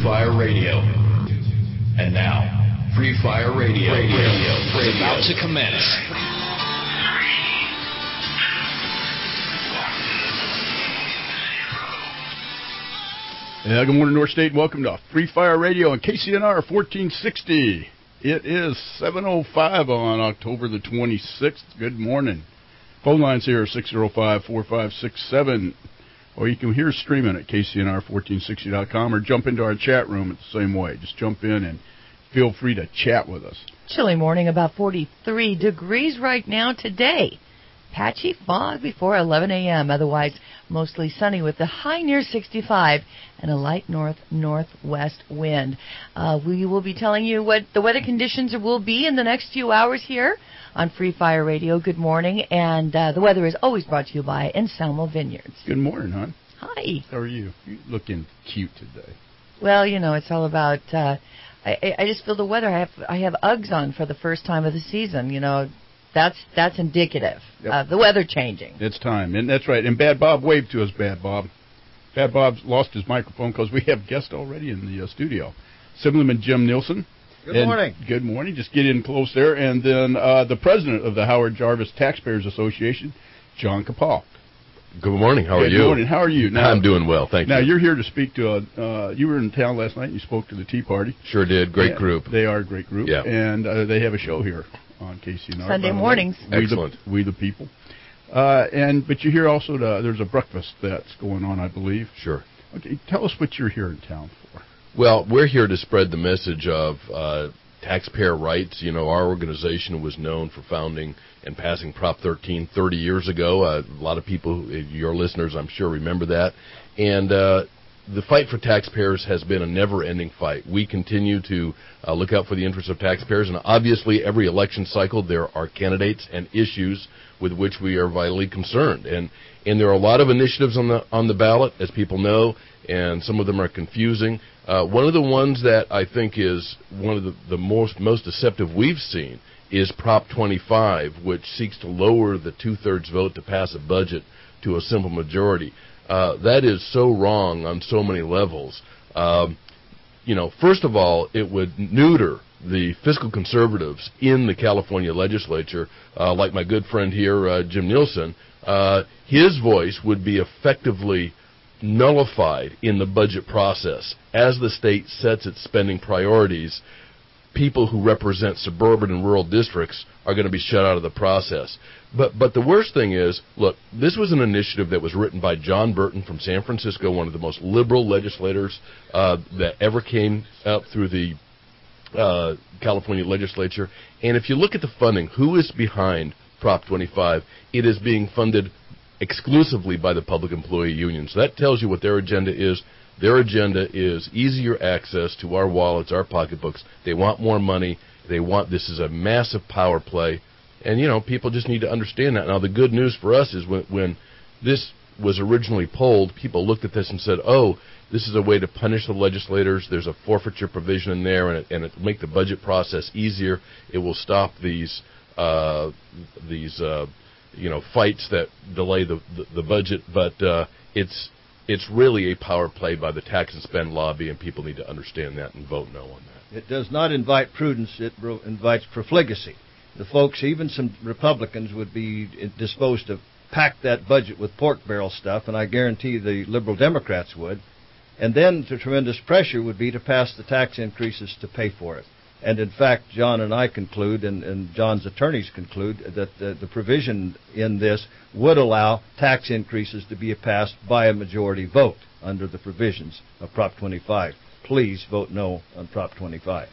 Fire Radio. And now, Free Fire Radio is about to commence. Good morning, North State. Welcome to Free Fire Radio on KCNR 1460. It is 7:05 on October the 26th. Good morning. Phone lines here are 605-4567, or you can hear us streaming at KCNR1460.com or jump into our chat room at the same way. Just jump in and feel free to chat with us. Chilly morning, about 43 degrees right now today. Patchy fog before 11 a.m., otherwise mostly sunny with the high near 65 and a light northwest wind. We will be telling you what the weather conditions will be in the next few hours here on Free Fire Radio. Good morning, and the weather is always brought to you by Anselmo Vineyards. Good morning, hon. Hi. How are you? You're looking cute today. Well, you know, it's all about... I just feel the weather. I have Uggs on for the first time of the season, you know. That's indicative of the weather changing. It's time, and that's right. And Bad Bob, wave to us, Bad Bob. Bad Bob's lost his microphone because we have guests already in the studio. Assemblyman Jim Nielsen. Good morning. Good morning. Just get in close there. And then the president of the Howard Jarvis Taxpayers Association, John Kapal. Good morning. How are you? Good morning. How are you? Now, I'm doing well, thank you. Now, you're here to speak to you were in town last night and you spoke to the Tea Party. Sure did. Great group. They are a great group. Yeah. And they have a show here on KCNR. Sunday mornings. Excellent. We the people. But you hear also there's a breakfast that's going on, I believe. Sure. Okay, tell us what you're here in town for. Well, we're here to spread the message of taxpayer rights. You know, our organization was known for founding and passing Prop 13 30 years ago. A lot of people, your listeners, I'm sure, remember that. And the fight for taxpayers has been a never-ending fight. We continue to look out for the interests of taxpayers, and obviously every election cycle there are candidates and issues with which we are vitally concerned. And there are a lot of initiatives on the ballot, as people know, and some of them are confusing. One of the ones that I think is one of the most deceptive we've seen is Prop 25, which seeks to lower the two-thirds vote to pass a budget to a simple majority. That is so wrong on so many levels. You know, first of all, it would neuter the fiscal conservatives in the California legislature, like my good friend here, Jim Nielsen. His voice would be effectively nullified in the budget process. As the state sets its spending priorities, people who represent suburban and rural districts are going to be shut out of the process. But the worst thing is, look, this was an initiative that was written by John Burton from San Francisco, one of the most liberal legislators that ever came out through the California legislature. And if you look at the funding, who is behind Prop 25? It is being funded exclusively by the public employee union. So that tells you what their agenda is. Their agenda is easier access to our wallets, our pocketbooks. They want more money. This is a massive power play. And, you know, people just need to understand that. Now, the good news for us is when this was originally polled, people looked at this and said, oh, this is a way to punish the legislators. There's a forfeiture provision in there, and it will make the budget process easier. It will stop these fights that delay the budget. But it's really a power play by the tax and spend lobby, and people need to understand that and vote no on that. It does not invite prudence. It invites profligacy. The folks, even some Republicans, would be disposed to pack that budget with pork barrel stuff, and I guarantee the liberal Democrats would. And then the tremendous pressure would be to pass the tax increases to pay for it. And in fact, John and I conclude, and John's attorneys conclude, that the provision in this would allow tax increases to be passed by a majority vote under the provisions of Prop 25. Please vote no on Prop 25.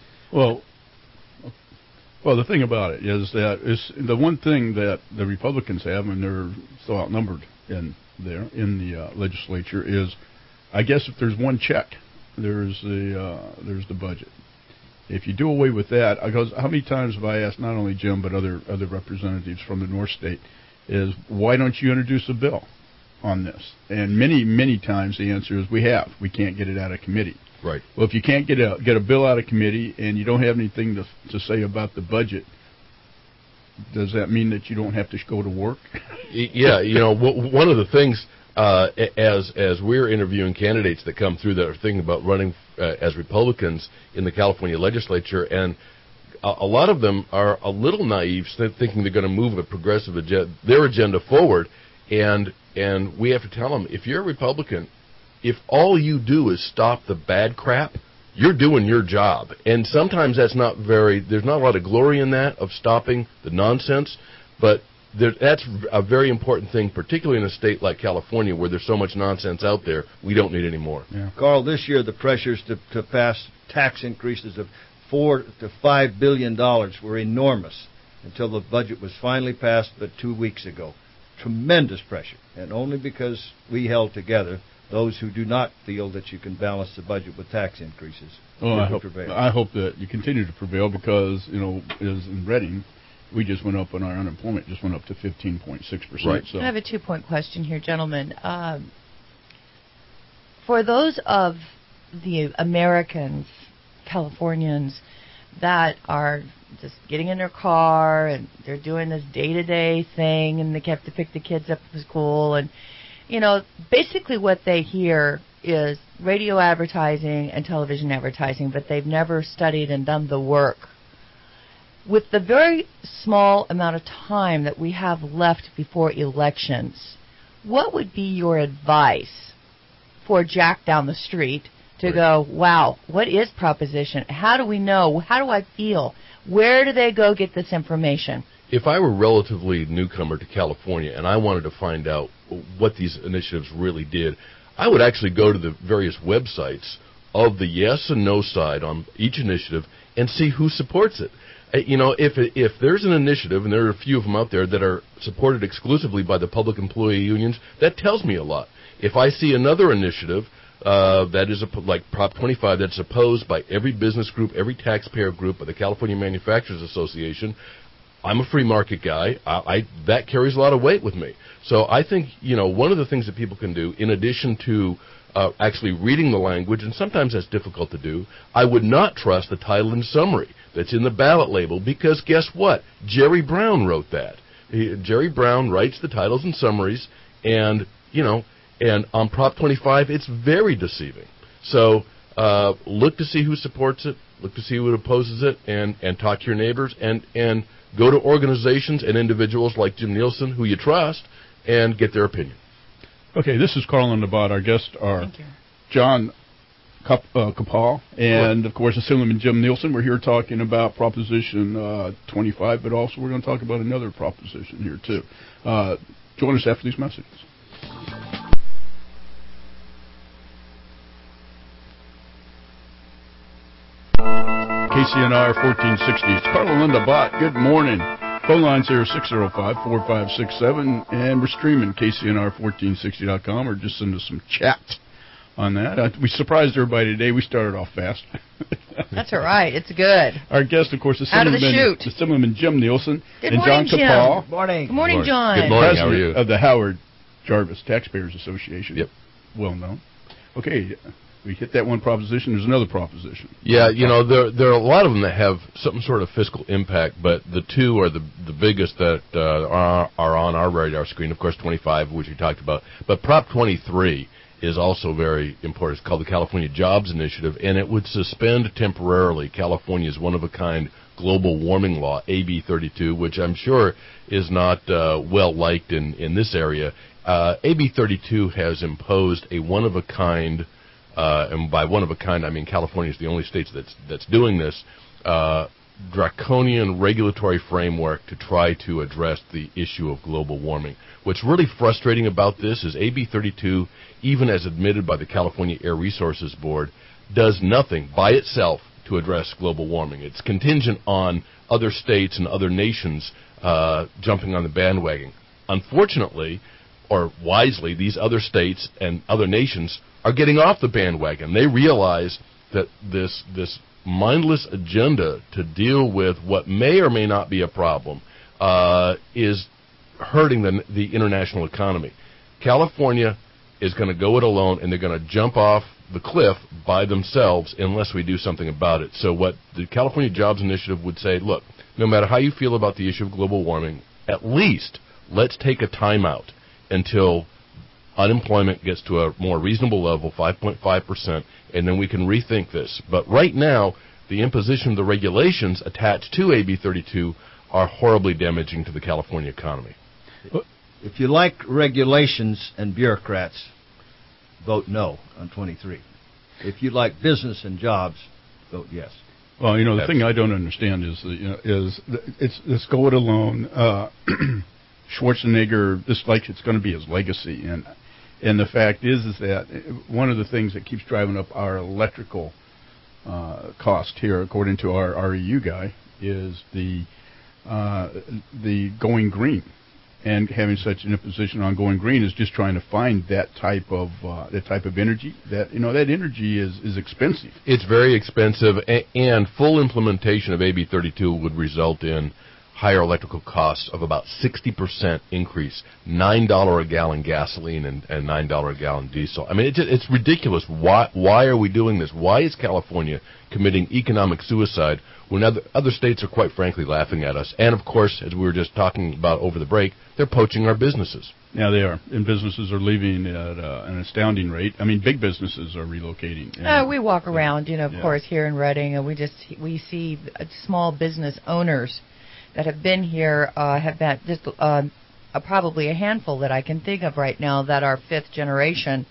Well, the thing about it is that the one thing that the Republicans have, and they're so outnumbered in the legislature, is, I guess, if there's one check, there's the budget. If you do away with that, because how many times have I asked not only Jim but other representatives from the North State, is why don't you introduce a bill on this? And many times the answer is we can't get it out of committee. Right. Well, if you can't get a bill out of committee and you don't have anything to say about the budget, does that mean that you don't have to go to work? Yeah, you know, one of the things as we're interviewing candidates that come through that are thinking about running as Republicans in the California legislature, and a lot of them are a little naive, thinking they're going to move a progressive their agenda forward, and we have to tell them, if you're a Republican, if all you do is stop the bad crap, you're doing your job. And sometimes there's not a lot of glory in that, of stopping the nonsense, but that's a very important thing, particularly in a state like California where there's so much nonsense out there. We don't need any more. Yeah. Carl, this year the pressures to pass tax increases of $4 to $5 billion were enormous until the budget was finally passed but 2 weeks ago. Tremendous pressure, and only because we held together, those who do not feel that you can balance the budget with tax increases. I hope that you continue to prevail, because, as in Reading, we just went up, and our unemployment just went up to 15.6%. Right. So. I have a 2-point question here, gentlemen. For those of the Americans, Californians, that are just getting in their car and they're doing this day-to-day thing, and they have to pick the kids up from school, and basically what they hear is radio advertising and television advertising, but they've never studied and done the work. With the very small amount of time that we have left before elections, what would be your advice for Jack down the street to go, wow, what is proposition? How do we know? How do I feel? Where do they go get this information? If I were relatively newcomer to California and I wanted to find out what these initiatives really did, I would actually go to the various websites of the yes and no side on each initiative and see who supports it. If there's an initiative, and there are a few of them out there that are supported exclusively by the public employee unions, that tells me a lot. If I see another initiative that is like Prop 25 that's opposed by every business group, every taxpayer group, by the California Manufacturers Association, I'm a free market guy. That carries a lot of weight with me. So I think, one of the things that people can do, in addition to actually reading the language, and sometimes that's difficult to do, I would not trust the title and summary that's in the ballot label, because guess what? Jerry Brown wrote that. Jerry Brown writes the titles and summaries, and on Prop 25, it's very deceiving. So look to see who supports it, look to see who opposes it, and talk to your neighbors, and go to organizations and individuals like Jim Nielsen, who you trust, and get their opinion. Okay, this is Carl and Nabat. Our guests are John Kapal and, of course, Assemblyman Jim Nielsen. We're here talking about Proposition 25, but also we're going to talk about another proposition here, too. Join us after these messages. KCNR 1460. It's Carl and Linda Bott. Good morning. Phone lines here 605-4567, and we're streaming KCNR1460.com, or just send us some chat on that. We surprised everybody today. We started off fast. That's all right. It's good. Our guest, of course, is Assemblyman Jim Nielsen and morning, John Kapal. Good morning. Good morning, John. Good morning. How are President you? of the Howard Jarvis Taxpayers Association. Yep. Well known. Okay. We hit that one proposition. There's another proposition. Yeah, there are a lot of them that have some sort of fiscal impact, but the two are the biggest that are on our radar screen. Of course, 25, which we talked about, but Prop 23 is also very important. It's called the California Jobs Initiative, and it would suspend temporarily California's one-of-a-kind global warming law, AB 32, which I'm sure is not well liked in this area. AB 32 has imposed a one-of-a-kind, and by one-of-a-kind I mean California is the only state that's doing this, draconian regulatory framework to try to address the issue of global warming. What's really frustrating about this is AB 32, even as admitted by the California Air Resources Board, does nothing by itself to address global warming. It's contingent on other states and other nations jumping on the bandwagon. Unfortunately, or wisely, these other states and other nations are getting off the bandwagon. They realize that this mindless agenda to deal with what may or may not be a problem is hurting the international economy. California is going to go it alone, and they're going to jump off the cliff by themselves unless we do something about it. So what the California Jobs Initiative would say, look, no matter how you feel about the issue of global warming, at least let's take a timeout until unemployment gets to a more reasonable level, 5.5%, and then we can rethink this. But right now, the imposition of the regulations attached to AB 32 are horribly damaging to the California economy. If you like regulations and bureaucrats, vote no on 23. If you like business and jobs, vote yes. Well, the thing I don't understand is it's this go it alone. Schwarzenegger, this it's going to be his legacy, and the fact is that one of the things that keeps driving up our electrical cost here, according to our REU guy, is the going green. And having such an imposition on going green is just trying to find that type of energy. That that energy is expensive. It's very expensive, and full implementation of AB 32 would result in higher electrical costs of about 60% increase, $9 a gallon gasoline and $9 a gallon diesel. I mean, it's ridiculous. Why are we doing this? Why is California committing economic suicide when other states are quite frankly laughing at us? And of course, as we were just talking about over the break, they're poaching our businesses. Yeah, they are. And businesses are leaving at an astounding rate. I mean, big businesses are relocating. We walk around, of course, here in Redding, and we see small business owners that have been here, have been just probably a handful that I can think of right now that are fifth generation,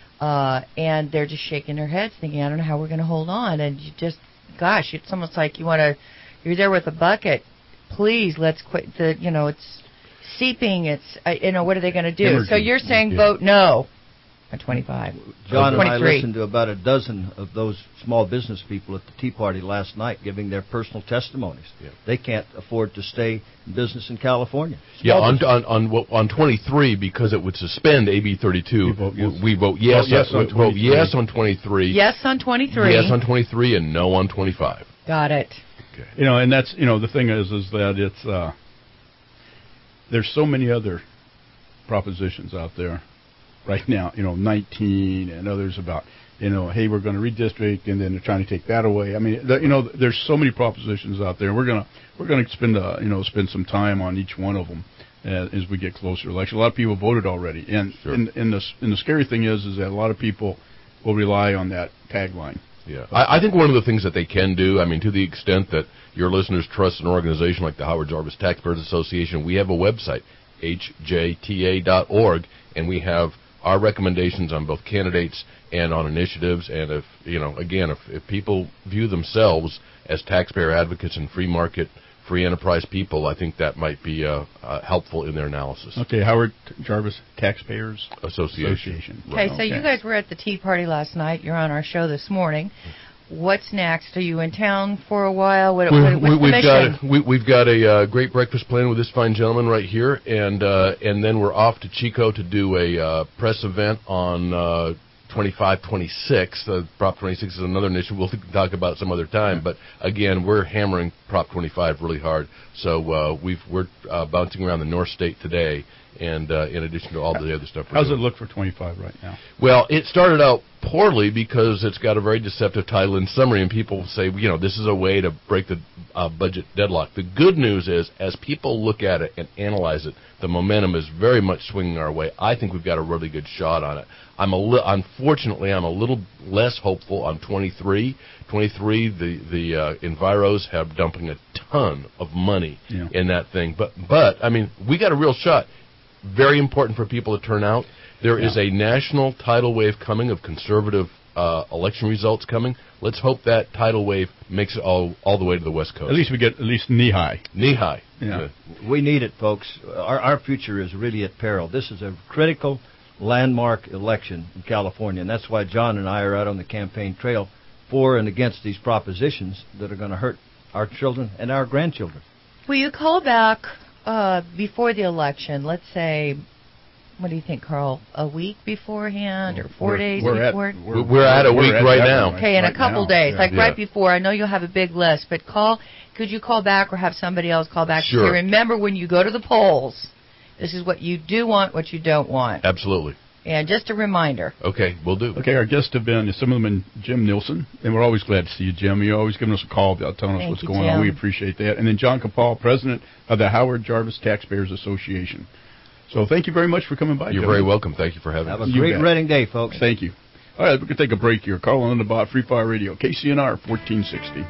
and they're just shaking their heads thinking, I don't know how we're going to hold on. And you just, gosh, it's almost like you're there with a bucket. Please, let's quit it's seeping. It's, what are they going to do? Energy. So you're saying vote no at 25. John and 23. I listened to about a dozen of those small business people at the Tea Party last night giving their personal testimonies. Yeah. They can't afford to stay in business in California. On 23, because it would suspend AB 32, we vote yes. Vote yes on 23. Yes on 23. Yes on 23 and no on 25. Got it. Okay. And that's the thing is that it's there's so many other propositions out there right now, 19 and others about, hey, we're going to redistrict, and then they're trying to take that away. I mean, there's so many propositions out there. We're going to spend some time on each one of them as we get closer to election. A lot of people voted already, and sure. and the scary thing is that a lot of people will rely on that tagline. Yeah, I think one of the things that they can do, I mean, to the extent that your listeners trust an organization like the Howard Jarvis Taxpayers Association, we have a website, hjta.org, and we have our recommendations on both candidates and on initiatives. And if people view themselves as taxpayer advocates and free market, free enterprise people, I think that might be helpful in their analysis. Okay, Howard Jarvis Taxpayers Association. Okay, so you guys were at the Tea Party last night. You're on our show this morning. What's next? Are you in town for a while? What's the mission? We've got a great breakfast plan with this fine gentleman right here, and then we're off to Chico to do a press event on 2526. Prop 26 is another initiative we'll talk about some other time. But again, we're hammering Prop 25 really hard. So we're bouncing around the North State today. And in addition to all the other stuff we're doing. How's it look for 25 right now? Well, it started out poorly because it's got a very deceptive title and summary, and people say, this is a way to break the budget deadlock. The good news is, as people look at it and analyze it, the momentum is very much swinging our way. I think we've got a really good shot on it. Unfortunately, I'm a little less hopeful on 23. 23, the Enviros have dumping a ton of money in that thing. But I mean, we got a real shot. Very important for people to turn out. There is a national tidal wave coming of conservative election results coming. Let's hope that tidal wave makes it all the way to the West Coast. At least we get knee high. Knee high. Yeah. We need it, folks. Our future is really at peril. This is a critical landmark election in California, and that's why John and I are out on the campaign trail for and against these propositions that are going to hurt our children and our grandchildren. Will you call back before the election, let's say, what do you think, Carl, a week beforehand or 4 days before? We're at a week right now. Okay, in a couple days, right before. I know you'll have a big list, but could you call back or have somebody else call back? Sure. To remember when you go to the polls, this is what you do want, what you don't want. Absolutely. And just a reminder. Okay, we'll do. Mm-hmm. Okay, our guests have been, some of them, Jim Nilsson, and we're always glad to see you, Jim. You're always giving us a call about telling us what's going on. We appreciate that. And then John Capal, president of the Howard Jarvis Taxpayers Association. So thank you very much for coming by. You're very welcome. Thank you for having Have us. a You great bet. Reading Day, folks. Thank you. All right, we can take a break here. Carl on the Bot, Free Fire Radio, KCNR 1460.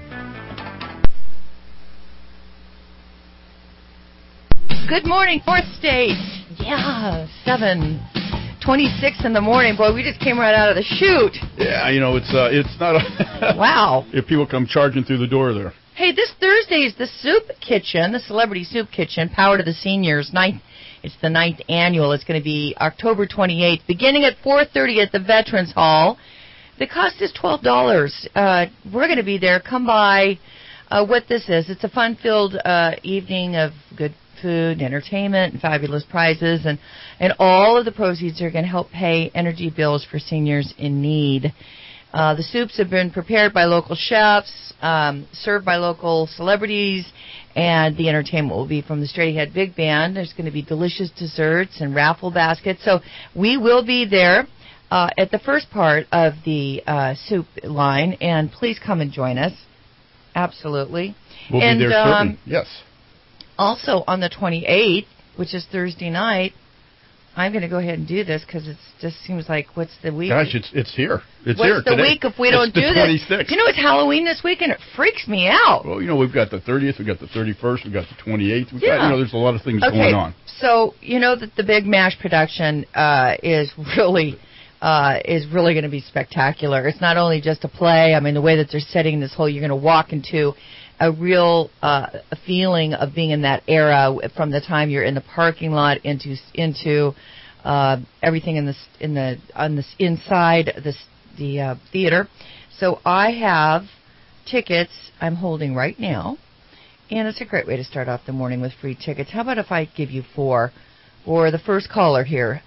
Good morning, Fourth State. Yeah, 7:26 in the morning. Boy, we just came right out of the chute. Yeah, you know, it's not a Wow. if people come charging through the door there. Hey, this Thursday is the Soup Kitchen, the Celebrity Soup Kitchen, Power to the Seniors. It's the 9th annual. It's going to be October 28th, beginning at 4:30 at the Veterans Hall. The cost is $12. We're going to be there. Come by. What this is, it's a fun-filled evening of good food and entertainment and fabulous prizes, and all of the proceeds are going to help pay energy bills for seniors in need. The soups have been prepared by local chefs, served by local celebrities, and the entertainment will be from the Straight Ahead Big Band. There's going to be delicious desserts and raffle baskets. So we will be there at the first part of the soup line, and please come and join us. Absolutely. We'll be there shortly. Yes. Also on the 28th, which is Thursday night, I'm going to go ahead and do this because it just seems like what's the week? Gosh, it's here. It's what's here the today. week if we don't do the this? 26th. You know, it's Halloween this week, and it freaks me out. Well, you know, we've got the 30th, we've got the 31st, we've got the 28th. We've Yeah. got, you know, there's a lot of things Okay, going on. so you know that the Big Mash production is really going to be spectacular. It's not only just a play. I mean, the way that they're setting this whole, you're going to walk into a real a feeling of being in that era from the time you're in the parking lot into everything inside the theater. So I have tickets I'm holding right now, and it's a great way to start off the morning with free tickets. How about if I give you 4 for the first caller here,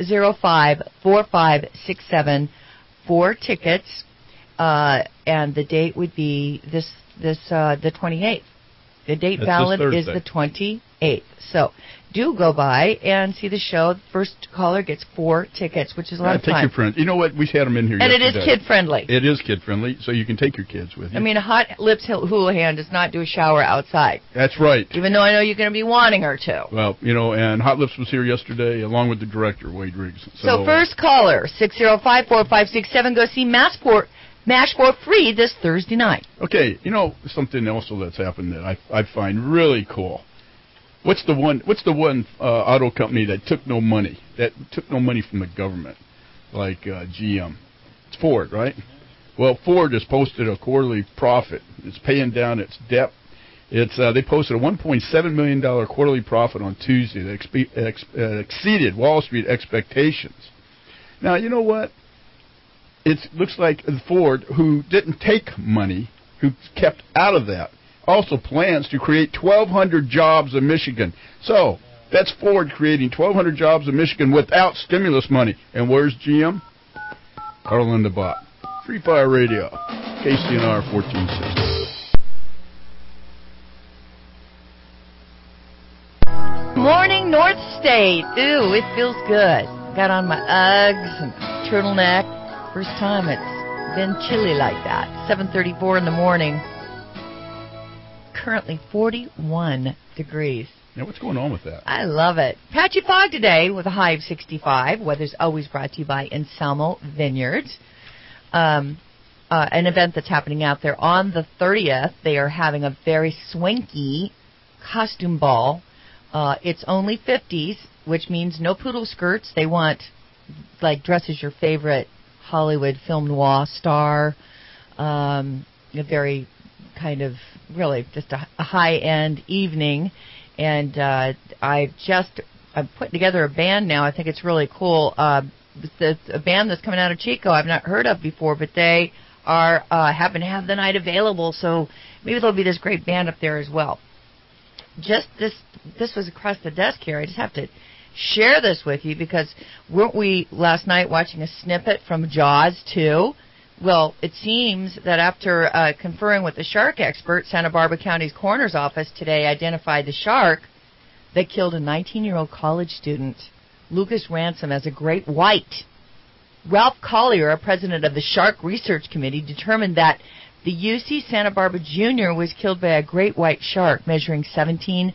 605-4567, 4 tickets, and the date would be the 28th. The date valid is the 28th. So do go by and see the show. First caller gets 4 tickets, which is a lot of fun. Take your friends. You know what? We had them in here and yesterday. it is kid-friendly. It is kid-friendly, so you can take your kids with you. I mean, a Hot Lips Houlihan does not do a shower outside. That's right. Even though I know you're going to be wanting her to. Well, you know, and Hot Lips was here yesterday, along with the director, Wade Riggs. So first caller, 605-4567, go see MASH for free this Thursday night. Okay, you know, something else that's happened that I find really cool. What's the one auto company that took no money from the government, like GM? It's Ford, right? Well, Ford has posted a quarterly profit. It's paying down its debt. They posted a $1.7 million quarterly profit on Tuesday that exceeded Wall Street expectations. Now, you know what? It looks like Ford, who didn't take money, who kept out of that, also plans to create 1,200 jobs in Michigan. So that's Ford creating 1,200 jobs in Michigan without stimulus money. And where's GM? Carl and the Bot. Free Fire Radio, KCNR 1460. Morning, North State. Ooh, it feels good. Got on my Uggs and turtleneck. First time it's been chilly like that. 7:34 in the morning. Currently 41 degrees. Now, what's going on with that? I love it. Patchy fog today with a high of 65. Weather's always brought to you by Anselmo Vineyards. An event that's happening out there on the 30th. They are having a very swanky costume ball. It's only 50s, which means no poodle skirts. They want, like, dress as your favorite Hollywood film noir star. A very kind of really just a high-end evening. And I'm putting together a band now. I think it's really cool. It's a band that's coming out of Chico I've not heard of before, but they are happen to have the night available, so maybe there'll be this great band up there as well. Just this was across the desk here. I just have to share this with you because weren't we last night watching a snippet from Jaws 2? Well, it seems that after conferring with the shark expert, Santa Barbara County's coroner's office today identified the shark that killed a 19-year-old college student, Lucas Ransom, as a great white. Ralph Collier, a president of the Shark Research Committee, determined that the UC Santa Barbara Jr. was killed by a great white shark measuring 17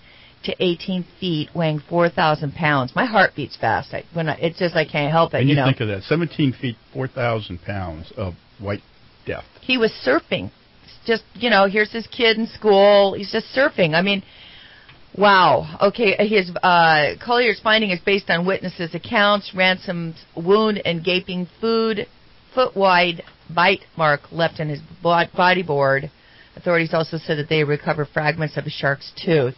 to 18 feet, weighing 4,000 pounds. My heart beats fast. I can't help it. And you think of that, 17 feet, 4,000 pounds of white death. He was surfing. Just, here's his kid in school. He's just surfing. I mean, wow. Okay, his Collier's finding is based on witnesses' accounts. Ransom's wound and gaping foot-wide bite mark left in his bodyboard. Authorities also said that they recovered fragments of a shark's tooth.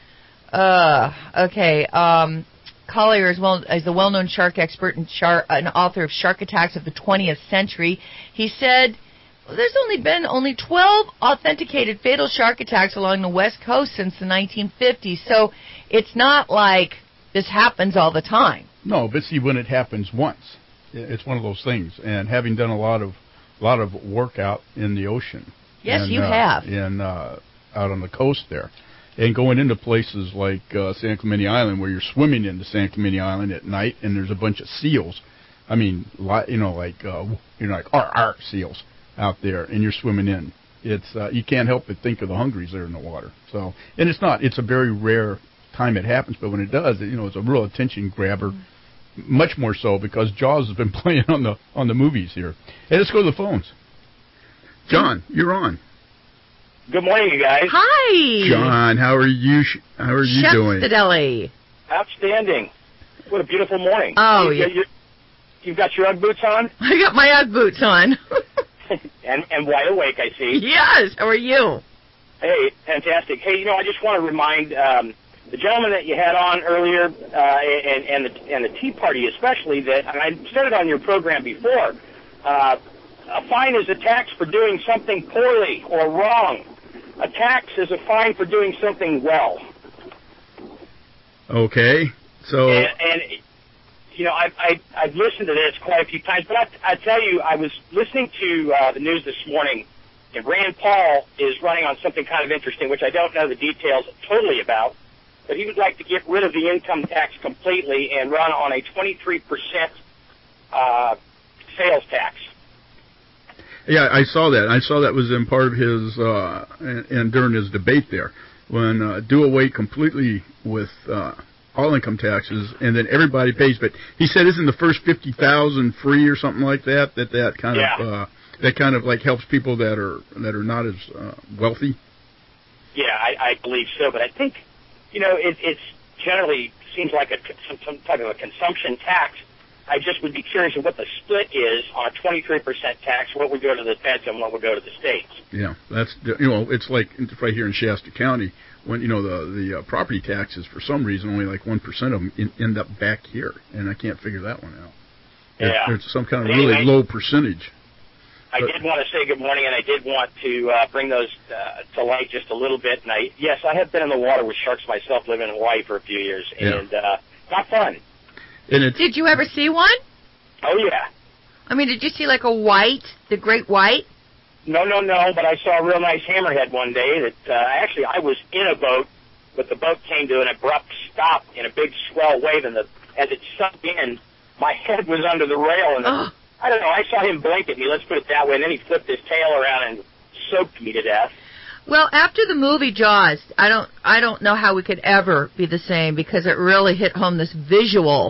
Okay. Collier is a well-known shark expert and author of Shark Attacks of the 20th Century. He said there's been 12 authenticated fatal shark attacks along the West Coast since the 1950s. So it's not like this happens all the time. No, but see, when it happens once, it's one of those things. And having done a lot of work out in the ocean. Yes, you have. And out on the coast there. And going into places like San Clemente Island, where you're swimming into San Clemente Island at night, and there's a bunch of seals. I mean, like seals out there, and you're swimming in. It's you can't help but think of the hungries there in the water. So, and it's a very rare time it happens, but when it does, it's a real attention grabber. Much more so because Jaws has been playing on the movies here. Hey, let's go to the phones. John, you're on. Good morning, you guys. Hi, John. How are you? How are you doing? Stadelli. Outstanding. What a beautiful morning. Oh, you've got your Ugg boots on? I got my Ugg boots on. and wide awake, I see. Yes. How are you? Hey, fantastic. Hey, I just want to remind the gentleman that you had on earlier, and the Tea Party especially, that and I said it on your program before. A fine is a tax for doing something poorly or wrong. A tax is a fine for doing something well. Okay, so I've listened to this quite a few times, but I tell you, I was listening to the news this morning, and Rand Paul is running on something kind of interesting, which I don't know the details totally about, but he would like to get rid of the income tax completely and run on a 23% sales tax. Yeah, I saw that. I saw that was in part of his and during his debate there, when do away completely with all income taxes, and then everybody pays. But he said, isn't the first 50,000 free or something like that? That kind of like helps people that are not as wealthy. Yeah, I believe so. But I think it's generally seems like some type of a consumption tax. I just would be curious of what the split is on a 23% tax, what would go to the feds and what would go to the states. Yeah, that's it's like right here in Shasta County when the property taxes for some reason only like 1% of them end up back here, and I can't figure that one out. Yeah, it's some kind of really low percentage. I did want to say good morning, and I did want to bring those to light just a little bit. And I have been in the water with sharks myself, living in Hawaii for a few years, and not fun. Did you ever see one? Oh, yeah. I mean, did you see like the great white? No, but I saw a real nice hammerhead one day that actually I was in a boat, but the boat came to an abrupt stop in a big swell wave, and as it sunk in, my head was under the rail, and I don't know, I saw him blink at me, let's put it that way, and then he flipped his tail around and soaked me to death. Well, after the movie Jaws, I don't know how we could ever be the same, because it really hit home this visual.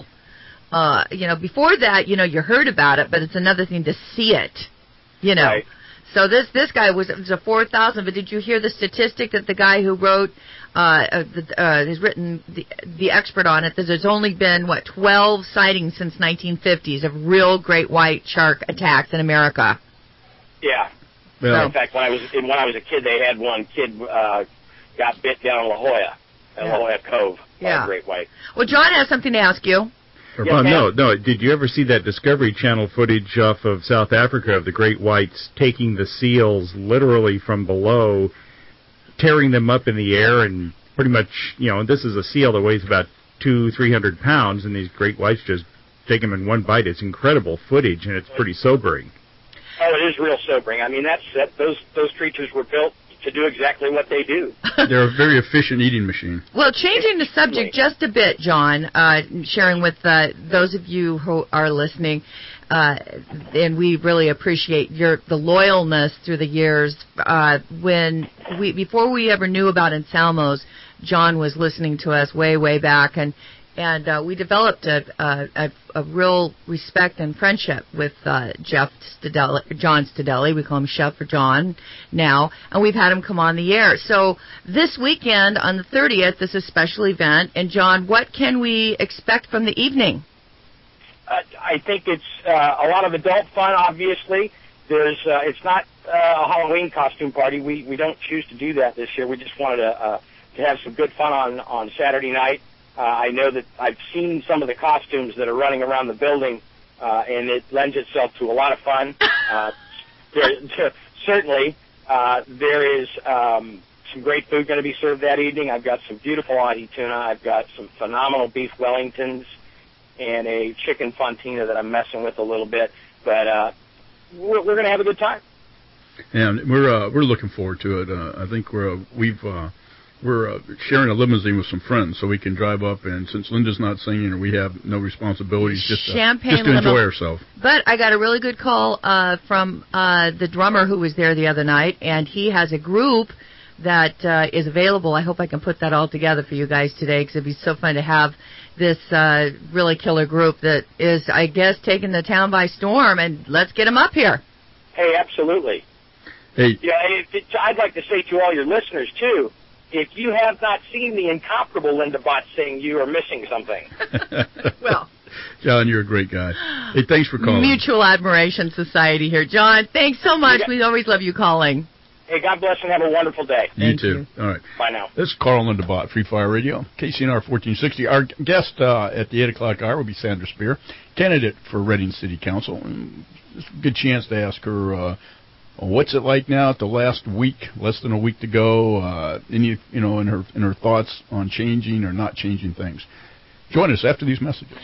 Before that, you heard about it, but it's another thing to see it, Right. So this guy was a 4,000, but did you hear the statistic that the guy who wrote, has written the expert on it, that there's only been, 12 sightings since 1950s of real great white shark attacks in America? Yeah. Yeah. In fact, when I was a kid, they had one kid got bit down in La Jolla, La Jolla Cove by a great white. Well, John has something to ask you. No. Did you ever see that Discovery Channel footage off of South Africa of the great whites taking the seals literally from below, tearing them up in the air, and pretty much, this is a seal that weighs about 200-300 pounds, and these great whites just take them in one bite. It's incredible footage, and it's pretty sobering. Oh, it is real sobering. I mean, those creatures were built to do exactly what they do. They're a very efficient eating machine. Well, changing the subject just a bit, John, sharing with those of you who are listening, and we really appreciate the loyalness through the years. Before we ever knew about Anselmo's, John was listening to us way back, and we developed a real respect and friendship with John Stadelli. We call him Chef for John now, and we've had him come on the air. So this weekend on the 30th, this is a special event. And John, what can we expect from the evening? I think it's a lot of adult fun. Obviously, it's not a Halloween costume party. We don't choose to do that this year. We just wanted to have some good fun on Saturday night. I know that I've seen some of the costumes that are running around the building, and it lends itself to a lot of fun. Certainly, there is some great food going to be served that evening. I've got some beautiful ahi tuna. I've got some phenomenal beef Wellingtons and a chicken fontina that I'm messing with a little bit. But we're going to have a good time. And we're looking forward to it. I think we're sharing a limousine with some friends, so we can drive up. And since Linda's not singing, we have no responsibilities, just to enjoy ourselves. But I got a really good call from the drummer who was there the other night, and he has a group that is available. I hope I can put that all together for you guys today, because it'd be so fun to have this really killer group that is, I guess, taking the town by storm. And let's get them up here. Hey, absolutely. Hey. Yeah, I'd like to say to all your listeners, too, if you have not seen the incomparable Linda Bott sing, you are missing something. Well, John, you're a great guy. Hey, thanks for calling. Mutual Admiration Society here. John, thanks so much. We always love you calling. Hey, God bless and have a wonderful day. You too. All right. Bye now. This is Carl and Linda Bott, Free Fire Radio, KCNR 1460. Our guest at the 8 o'clock hour will be Sandra Spear, candidate for Reading City Council. And it's a good chance to ask her what's it like now at the last week, less than a week to go, in her thoughts on changing or not changing things. Join us after these messages.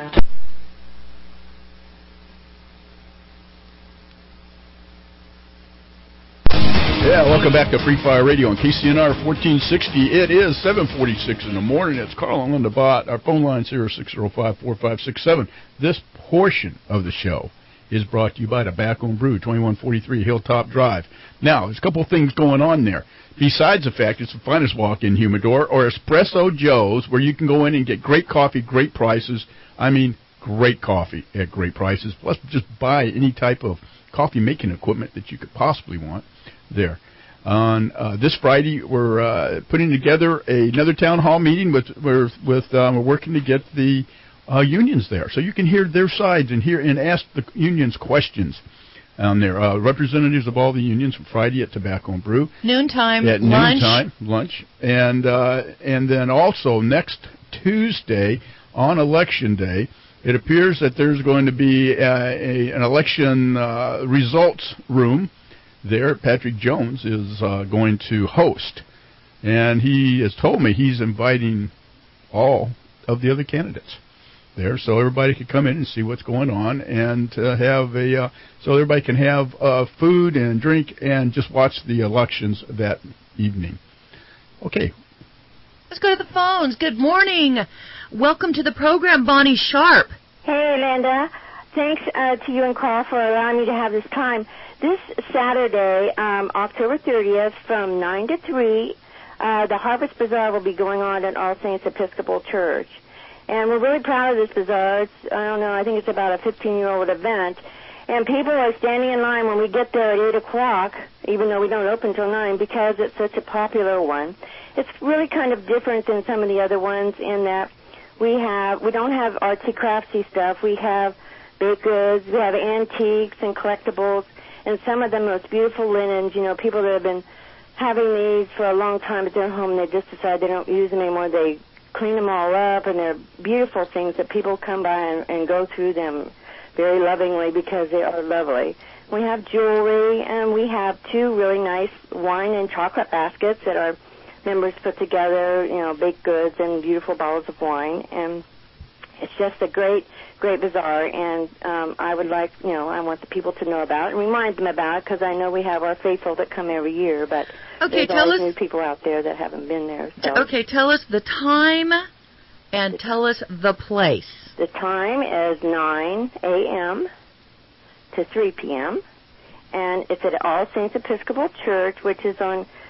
Yeah, welcome back to Free Fire Radio on KCNR 1460. It is 7:46 in the morning. It's Carl and Linda Bott. Our phone line's here, 605-4567. This portion of the show is brought to you by Tobacco and Brew, 2143 Hilltop Drive. Now, there's a couple of things going on there. Besides the fact it's the finest walk-in humidor, or Espresso Joe's, where you can go in and get great coffee, great prices. I mean, great coffee at great prices. Plus, just buy any type of coffee-making equipment that you could possibly want there. On this Friday, we're putting together another town hall meeting. We're working to get the unions there, so you can hear their sides and ask the unions questions on there. Representatives of all the unions from Friday at Tobacco and Brew. Noontime, at lunch. And then also next Tuesday on Election Day, it appears that there's going to be an election results room there. Patrick Jones is going to host, and he has told me he's inviting all of the other candidates there, so everybody can come in and see what's going on, and have so everybody can have food and drink and just watch the elections that evening. Okay. Let's go to the phones. Good morning. Welcome to the program, Bonnie Sharp. Hey, Linda. Thanks to you and Carl for allowing me to have this time. This Saturday, October 30th, from 9 to 3, the Harvest Bazaar will be going on at All Saints Episcopal Church. And we're really proud of this bazaar. I think it's about a 15-year-old event. And people are standing in line when we get there at 8 o'clock, even though we don't open till 9, because it's such a popular one. It's really kind of different than some of the other ones in that we don't have artsy craftsy stuff. We have baked goods, we have antiques and collectibles, and some of the most beautiful linens. People that have been having these for a long time at their home, they just decide they don't use them anymore. They clean them all up, and they're beautiful things that people come by and go through them very lovingly because they are lovely. We have jewelry, and we have 2 really nice wine and chocolate baskets that our members put together, baked goods and beautiful bottles of wine. And it's just a great, great bazaar, and I would like, I want the people to know about it and remind them about it, because I know we have our faithful that come every year, but there's always new people out there that haven't been there. So. Okay, tell us the time and tell us the place. The time is 9 a.m. to 3 p.m., and it's at All Saints Episcopal Church, which is on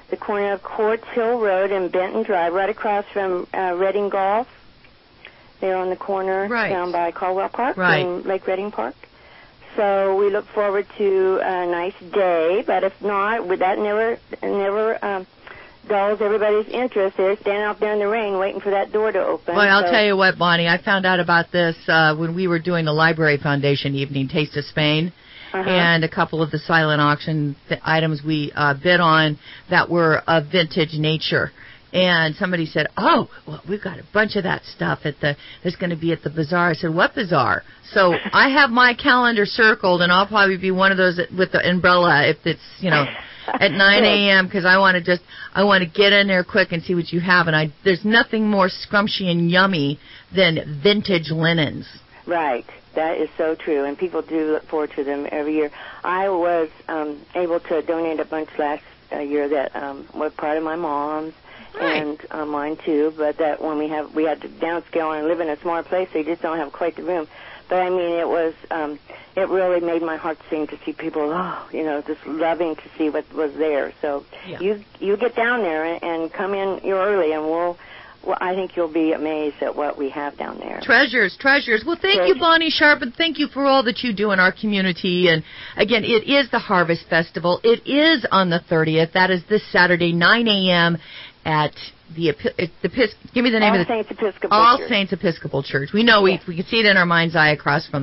the corner of Quartz Hill Road and Benton Drive, right across from Reading Golf. They're on the corner down by Caldwell Park and Lake Reading Park. So we look forward to a nice day, but if not, that never dulls everybody's interest. They're standing out there in the rain waiting for that door to open. Well, I'll tell you what, Bonnie, I found out about this when we were doing the Library Foundation evening, Taste of Spain, and a couple of the silent auction items we bid on that were of vintage nature. And somebody said, oh, well, we've got a bunch of that stuff that's going to be at the bazaar. I said, what bazaar? So I have my calendar circled, and I'll probably be one of those with the umbrella if it's, at 9 a.m. because I want to get in there quick and see what you have. And there's nothing more scrumptious and yummy than vintage linens. Right. That is so true, and people do look forward to them every year. I was able to donate a bunch last year that were part of my mom's. Right. And mine too, but that when we had to downscale and live in a smaller place, so you just don't have quite the room. But I mean, it was, it really made my heart sing to see people, just loving to see what was there. So you get down there and come in early, and I think you'll be amazed at what we have down there. Treasures. Well, thank you, Bonnie Sharp, and thank you for all that you do in our community. And, again, it is the Harvest Festival. It is on the 30th. That is this Saturday, 9 a.m., at give me the name of the Saints Episcopal All Church. Saints Episcopal Church. We know we can see it in our mind's eye across from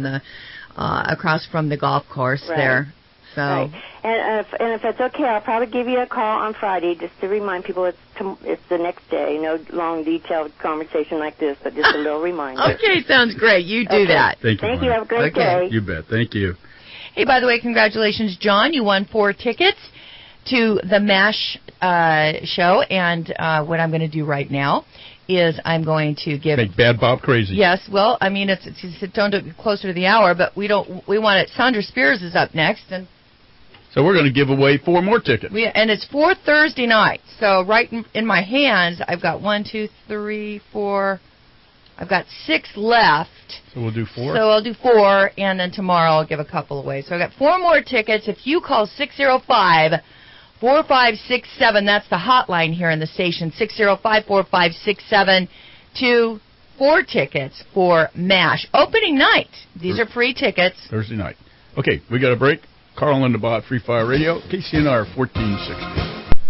the golf course there. So, right. And if it's okay, I'll probably give you a call on Friday just to remind people it's the next day. No long, detailed conversation like this, but just a little reminder. Okay, sounds great. You do that. Thank you. Thank you. Have a great day. You bet. Thank you. Hey, by the way, congratulations, John. You won 4 tickets to the MASH show, and what I'm going to do right now is I'm going to give... Make Bad Bob crazy. Yes, well, I mean, it's don't do it closer to the hour, but we want it. Sandra Spears is up next, and... So we're going to give away 4 more tickets. And it's 4 Thursday nights. So right in my hands, I've got 1, 2, 3, 4... I've got 6 left. So we'll do 4? So I'll do 4, and then tomorrow I'll give a couple away. So I've got 4 more tickets. If you call 605-4567, that's the hotline here in the station, 605-4567, to 4 tickets for MASH. Opening night. These are free tickets. Thursday night. Okay, we got a break. Carl and the Bot, Free Fire Radio, KCNR 1460.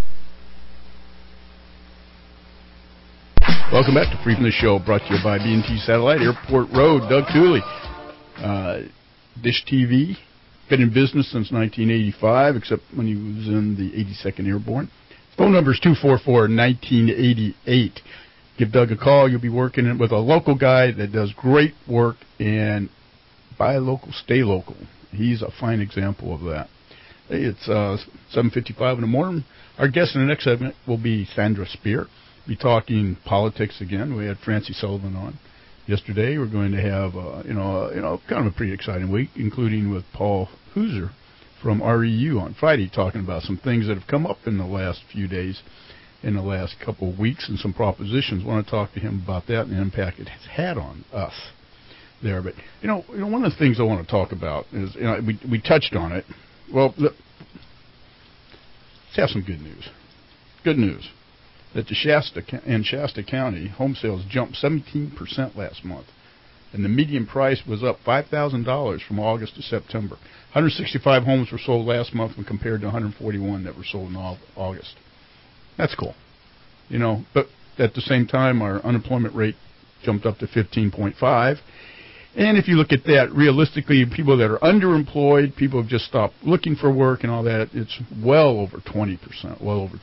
Welcome back to Free from the Show, brought to you by B&T Satellite, Airport Road, Doug Cooley. Dish TV, been in business since 1985, except when he was in the 82nd Airborne. Phone number is 244-1988. Give Doug a call. You'll be working with a local guy that does great work, and buy local, stay local. He's a fine example of that. Hey, it's 7:55 in the morning. Our guest in the next segment will be Sandra Spear. Be talking politics again. We had Francie Sullivan on yesterday. We're going to have kind of a pretty exciting week, including with Paul Hooser from REU on Friday, talking about some things that have come up in the last few days, in the last couple of weeks, and some propositions. I want to talk to him about that and the impact it has had on us there. But one of the things I want to talk about is we touched on it. Well, let's have some good news. Good news. That in Shasta County, home sales jumped 17% last month, and the median price was up $5,000 from August to September. 165 homes were sold last month when compared to 141 that were sold in August. That's cool. But at the same time, our unemployment rate jumped up to 15.5. And if you look at that realistically, people that are underemployed, people have just stopped looking for work and all that, it's well over 20%,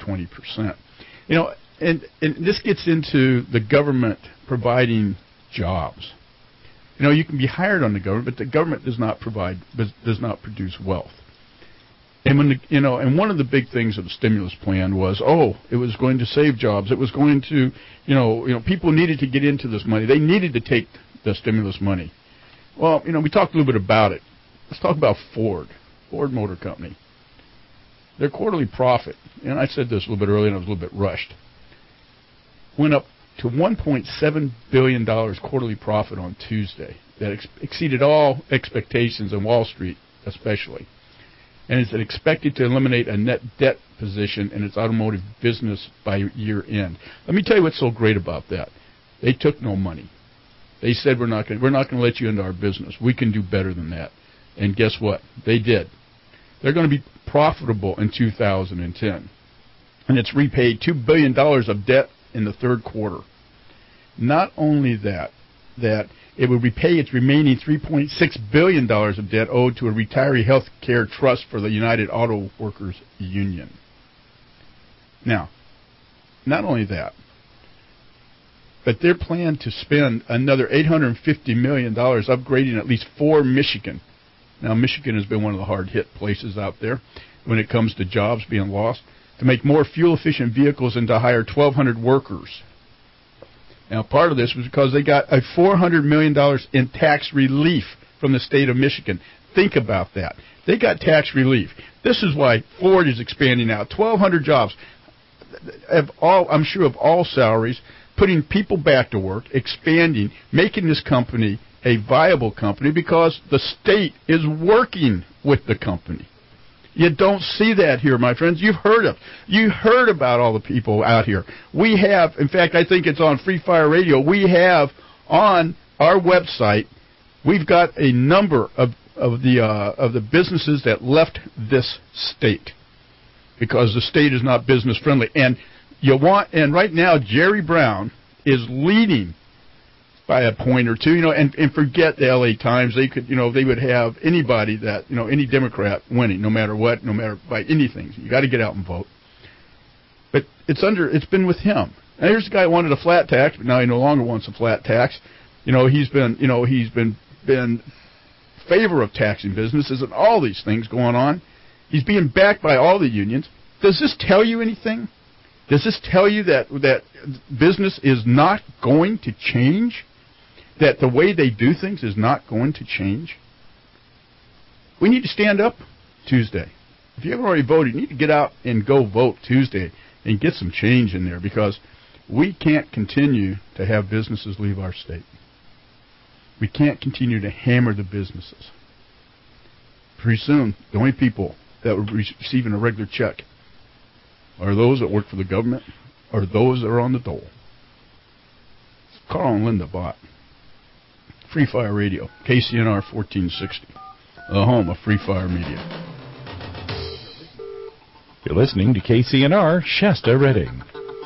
And this gets into the government providing jobs. You can be hired on the government, but the government does not produce wealth. And and one of the big things of the stimulus plan was, it was going to save jobs. It was going to, people needed to get into this money. They needed to take the stimulus money. Well, we talked a little bit about it. Let's talk about Ford Motor Company. Their quarterly profit, and I said this a little bit earlier and I was a little bit rushed, went up to $1.7 billion quarterly profit on Tuesday. That exceeded all expectations on Wall Street, especially. and is expected to eliminate a net debt position in its automotive business by year end. Let me tell you what's so great about that. They took no money. They said we're not going to let you into our business. We can do better than that. And guess what? They did. They're going to be profitable in 2010. And it's repaid $2 billion of debt in the third quarter. Not only that it would repay its remaining $3.6 billion of debt owed to a retiree health care trust for the United Auto Workers Union. Now, not only that, but their plan to spend another $850 million upgrading at least 4 Michigan. Now, Michigan has been one of the hard-hit places out there when it comes to jobs being lost, to make more fuel-efficient vehicles and to hire 1,200 workers. Now, part of this was because they got a $400 million in tax relief from the state of Michigan. Think about that. They got tax relief. This is why Ford is expanding out. 1,200 jobs, I'm sure of all salaries, putting people back to work, expanding, making this company a viable company because the state is working with the company. You don't see that here, my friends. You heard about all the people out here. We have, in fact, I think it's on Free Fire Radio. We have on our website, we've got a number of the businesses that left this state because the state is not business friendly. And right now Jerry Brown is leading by a point or two, and forget the LA Times. They could, they would have anybody that, any Democrat winning, no matter what, no matter by anything. You got to get out and vote. But it's been with him. Now here's a guy who wanted a flat tax, but now he no longer wants a flat tax. He's been favor of taxing businesses and all these things going on. He's being backed by all the unions. Does this tell you anything? Does this tell you that business is not going to change? That the way they do things is not going to change? We need to stand up Tuesday. If you haven't already voted, you need to get out and go vote Tuesday and get some change in there, because we can't continue to have businesses leave our state. We can't continue to hammer the businesses. Pretty soon, the only people that will be receiving a regular check are those that work for the government or those that are on the dole. Carl and Linda Bott. Free Fire Radio, KCNR 1460, the home of Free Fire Media. You're listening to KCNR Shasta Redding.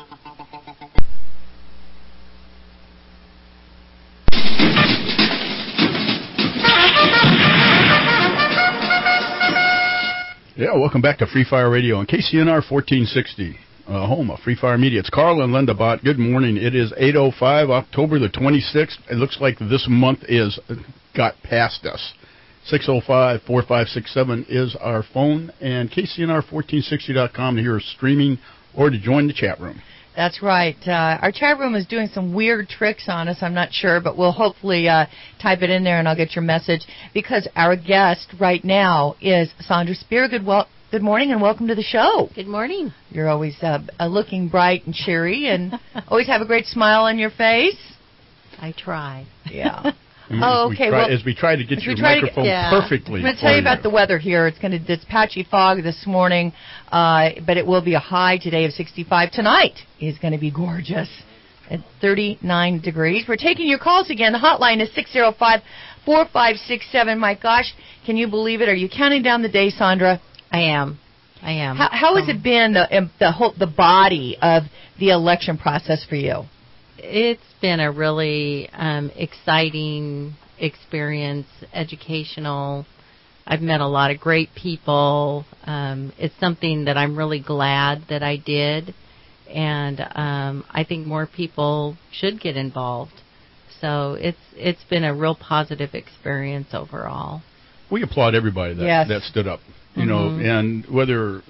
Yeah, welcome back to Free Fire Radio on KCNR 1460, home of Free Fire Media. It's Carl and Linda Bott. Good morning. It is 8:05, October the 26th. It looks like this month got past us. 605-4567 is our phone, and KCNR1460.com to hear us streaming or to join the chat room. That's right. Our chat room is doing some weird tricks on us. I'm not sure, but we'll hopefully type it in there, and I'll get your message, because our guest right now is Sandra Spear. Good morning, and welcome to the show. Good morning. You're always looking bright and cheery, and always have a great smile on your face. I try. Yeah. Okay. As we try to get your microphone perfectly. I'm going to tell you about the weather here. It's patchy fog this morning, but it will be a high today of 65. Tonight is going to be gorgeous at 39 degrees. We're taking your calls again. The hotline is 605-4567. My gosh, can you believe it? Are you counting down the day, Sandra? I am. How has it been the body of the election process for you? It's been a really exciting experience, educational. I've met a lot of great people. It's something that I'm really glad that I did, and I think more people should get involved. So it's been a real positive experience overall. We applaud everybody that stood up, and whether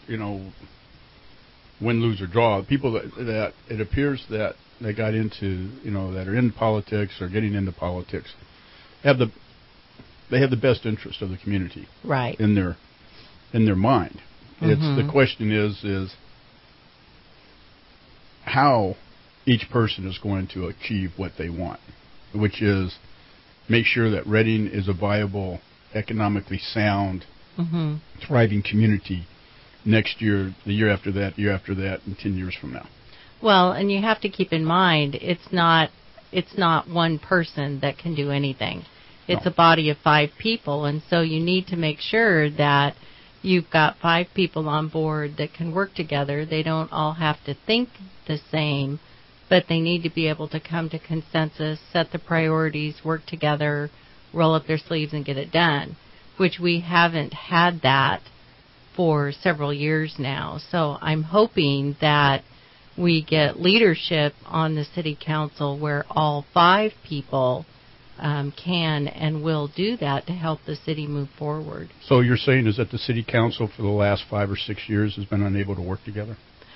win, lose, or draw, people that it appears that they got into, that are in politics or getting into politics, they have the best interest of the community right in their mind. It's the question is how each person is going to achieve what they want, which is make sure that Redding is a viable, economically sound thriving community next year, the year after that, and 10 years from now. Well, and you have to keep in mind, it's not one person that can do anything. It's a body of 5 people, and so you need to make sure that you've got 5 people on board that can work together. They don't all have to think the same, but they need to be able to come to consensus, set the priorities, work together, roll up their sleeves and get it done, which we haven't had that for several years now. So I'm hoping that we get leadership on the city council where all 5 people can and will do that to help the city move forward. So you're saying is that the city council for the last 5 or 6 years has been unable to work together?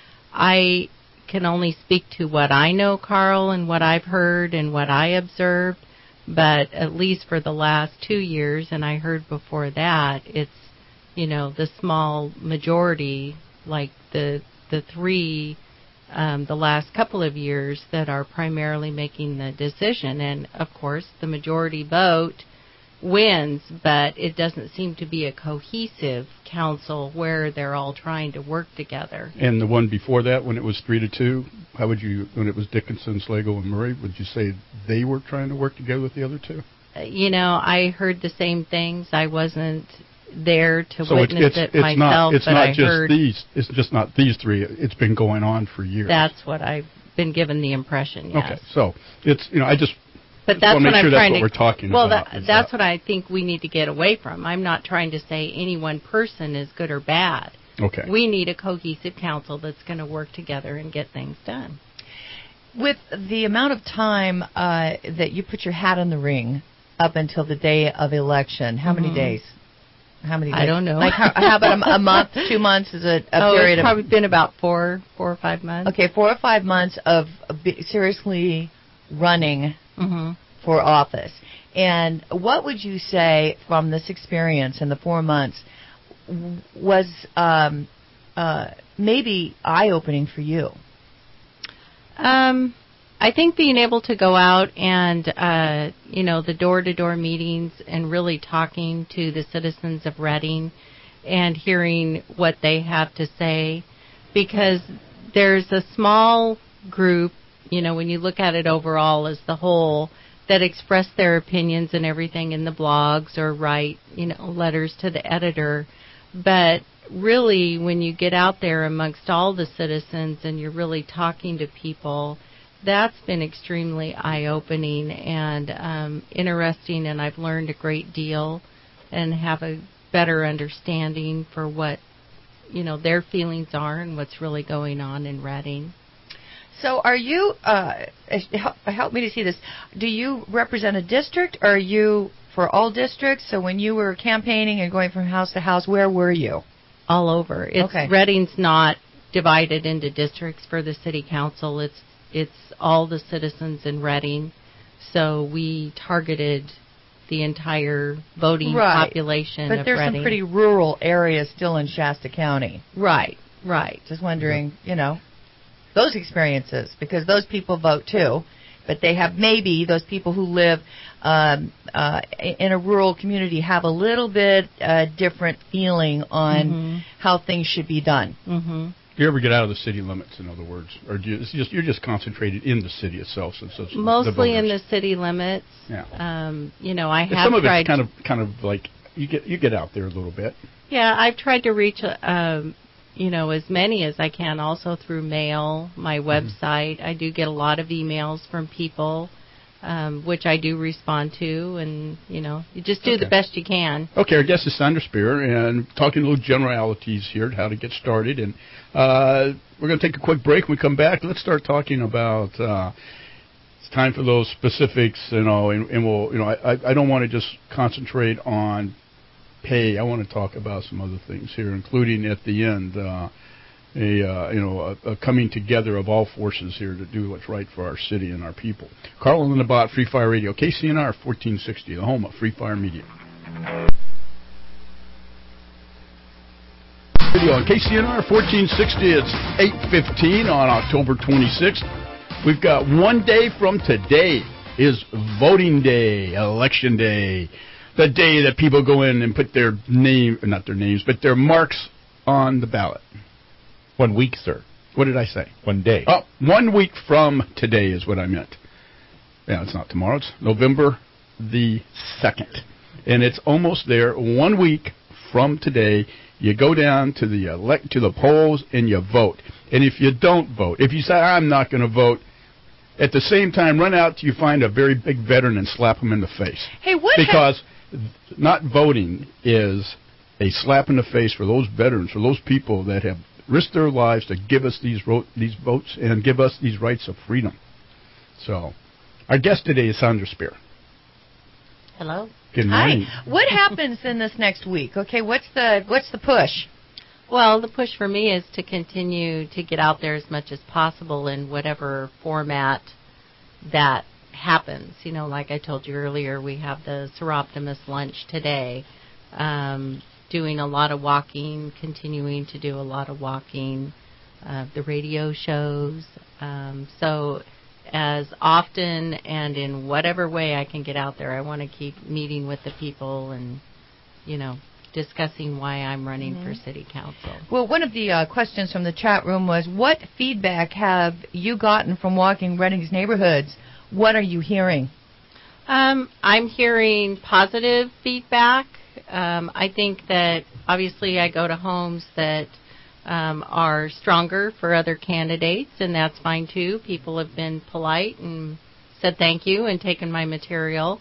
I can only speak to what I know, Carl, and what I've heard and what I observed, but at least for the last 2 years, and I heard before that, it's, the small majority, like the 3 the last couple of years that are primarily making the decision. And, of course, the majority vote wins, but it doesn't seem to be a cohesive council where they're all trying to work together. And the one before that, when it was 3-2, when it was Dickinson, Slagle, and Murray, would you say they were trying to work together with the other 2? I heard the same things. I wasn't there to witness it myself, it's but not I just heard it's just not these 3. It's been going on for years. That's what I've been given the impression. Yes. Okay, so it's I just. But that's want to make sure that's what we're talking about. Well, that's what I think we need to get away from. I'm not trying to say any one person is good or bad. Okay. We need a cohesive council that's going to work together and get things done. With the amount of time that you put your hat in the ring up until the day of election, how many days? How many days? I don't know. Like how about a month, 2 months? Is it a period it's of? Probably been about 4 or 5 months. Okay, 4 or 5 months of seriously running for office. And what would you say from this experience in the 4 months was maybe eye-opening for you? I think being able to go out and, the door-to-door meetings and really talking to the citizens of Reading and hearing what they have to say, because there's a small group, when you look at it overall as the whole, that express their opinions and everything in the blogs or write, letters to the editor. But really, when you get out there amongst all the citizens and you're really talking to people, that's been extremely eye-opening and interesting, and I've learned a great deal and have a better understanding for what, their feelings are and what's really going on in Reading. So are you, help me to see this, do you represent a district, or are you for all districts? So when you were campaigning and going from house to house, where were you? All over. Reading's not divided into districts for the city council. It's all the citizens in Reading. So we targeted the entire voting population of Reading. But there's some pretty rural areas still in Shasta County. Right. Just wondering, those experiences, because those people vote too, but they have maybe those people who live in a rural community have a little bit different feeling on how things should be done. Do you ever get out of the city limits, in other words, or you're just concentrated in the city itself? Mostly in the city limits. Yeah. I have some of tried. It's kind of like you get out there a little bit. Yeah, I've tried to reach as many as I can, also through mail, my website. I do get a lot of emails from people, which I do respond to, and, you just do the best you can. Okay, our guest is Sandra Spear, and talking a little generalities here, how to get started. And we're going to take a quick break. When we come back, let's start talking about it's time for those specifics, and we'll, I don't want to just concentrate on pay. I want to talk about some other things here, including at the end a coming together of all forces here to do what's right for our city and our people. Carl and Linda Free Fire Radio, KCNR 1460, the home of Free Fire Media. Radio on KCNR 1460. It's 8:15 on October 26th. We've got 1 day from today is voting day, election day. the day that people go in and put their name, not their names, but their marks on the ballot? 1 week, sir. What did I say? 1 day. Oh, 1 week from today is what I meant. Yeah, it's not tomorrow. It's November the 2nd. And it's almost there. 1 week from today, you go down to the polls and you vote. And if you don't vote, if you say, I'm not going to vote, at the same time, run out till you find a very big veteran and slap him in the face. Hey, what? Because not voting is a slap in the face for those veterans, for those people that have risked their lives to give us these votes and give us these rights of freedom. So, our guest today is Sandra Spear. Hello. Good morning. Hi. What happens in this next week? Okay, what's the push? Well, the push for me is to continue to get out there as much as possible in whatever format that happens. You know, like I told you earlier, we have the Seroptimus lunch today, doing a lot of walking, continuing to do a lot of walking, the radio shows. So as often and in whatever way I can get out there, I want to keep meeting with the people and, you know, discussing why I'm running for city council. Well, one of the questions from the chat room was, what feedback have you gotten from walking Reading's neighborhoods? What are you hearing? I'm hearing positive feedback. I think that obviously I go to homes that are stronger for other candidates, and that's fine too. People have been polite and said thank you and taken my material.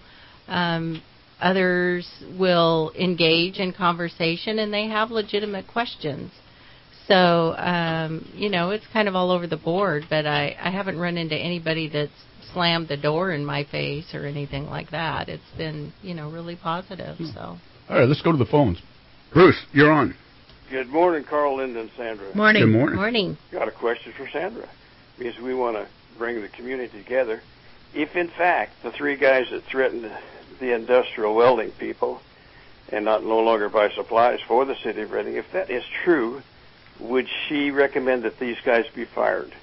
Others will engage in conversation, and they have legitimate questions. So, you know, it's kind of all over the board, but I haven't run into anybody that's slammed the door in my face or anything like that. It's been, you know, really positive. So. All right, let's go to the phones. Bruce, you're on. Good morning, Carl, Linda, and Sandra. Morning. Good morning. Morning. Got a question for Sandra, because we want to bring the community together. If, in fact, the three guys that threatened the industrial welding people and no longer buy supplies for the city of Reading, if that is true, would she recommend that these guys be fired?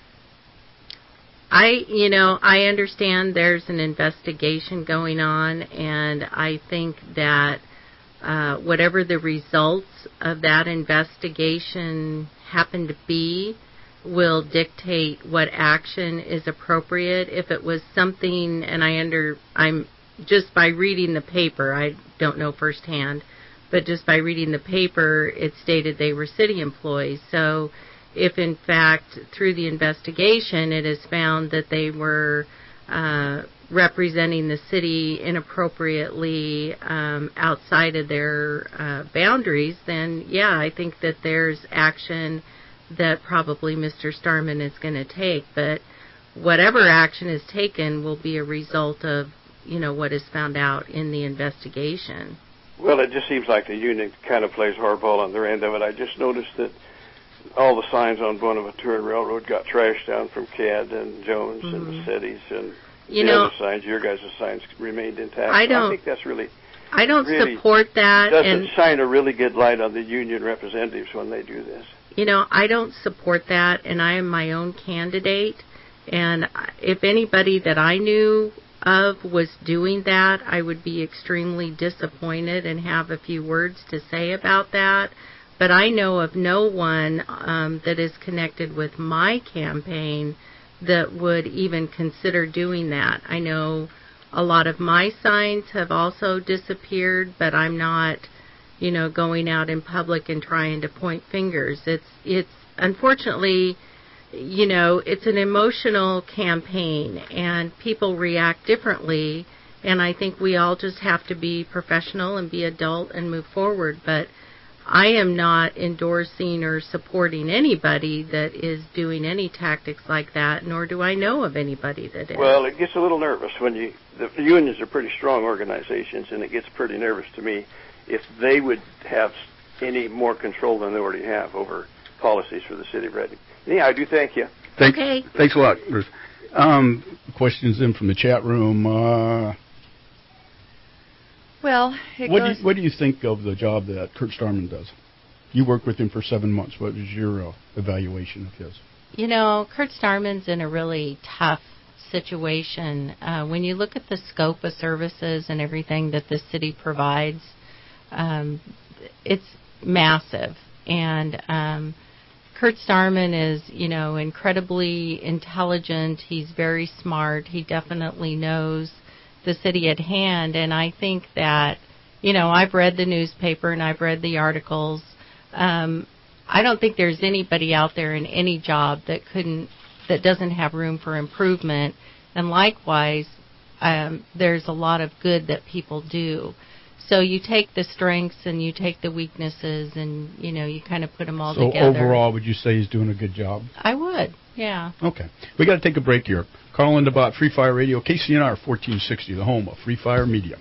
I understand there's an investigation going on, and I think that whatever the results of that investigation happen to be will dictate what action is appropriate. If it was something, and I'm just by reading the paper, I don't know firsthand, but just by reading the paper, it stated they were city employees. So if in fact through the investigation it is found that they were representing the city inappropriately outside of their boundaries, then yeah, I think that there's action that probably Mr. Starman is going to take. But whatever action is taken will be a result of, you know, what is found out in the investigation. Well, it just seems like the union kind of plays hardball on their end of it. I just noticed that all the signs on Bonaventura Railroad got trashed down from CAD and Jones and the cities, and other signs, your guys' signs, remained intact. I think that's really... I don't support that. It doesn't shine a really good light on the union representatives when they do this. You know, I don't support that, and I am my own candidate. And if anybody that I knew of was doing that, I would be extremely disappointed and have a few words to say about that. But I know of no one that is connected with my campaign that would even consider doing that. I know a lot of my signs have also disappeared, but I'm not, you know, going out in public and trying to point fingers. It's unfortunately, you know, it's an emotional campaign, and people react differently, and I think we all just have to be professional and be adult and move forward. But I am not endorsing or supporting anybody that is doing any tactics like that, nor do I know of anybody that is. Well, it gets a little nervous when the unions are pretty strong organizations, and it gets pretty nervous to me if they would have any more control than they already have over policies for the city of Reading. Yeah, I do thank you. Okay. Thanks a lot, Bruce. Questions in from the chat room. What do you think of the job that Kurt Starman does? You worked with him for 7 months. What was your evaluation of his? You know, Kurt Starman's in a really tough situation. When you look at the scope of services and everything that the city provides, it's massive. And Kurt Starman is, incredibly intelligent. He's very smart. He definitely knows the city at hand. And I think that, I've read the newspaper and I've read the articles. I don't think there's anybody out there in any job that doesn't have room for improvement. And likewise, there's a lot of good that people do. So you take the strengths and you take the weaknesses and, you kind of put them all together. So overall, would you say he's doing a good job? I would, yeah. Okay. We got to take a break here. Carl Lindabaugh, Free Fire Radio, KCNR 1460, the home of Free Fire Media.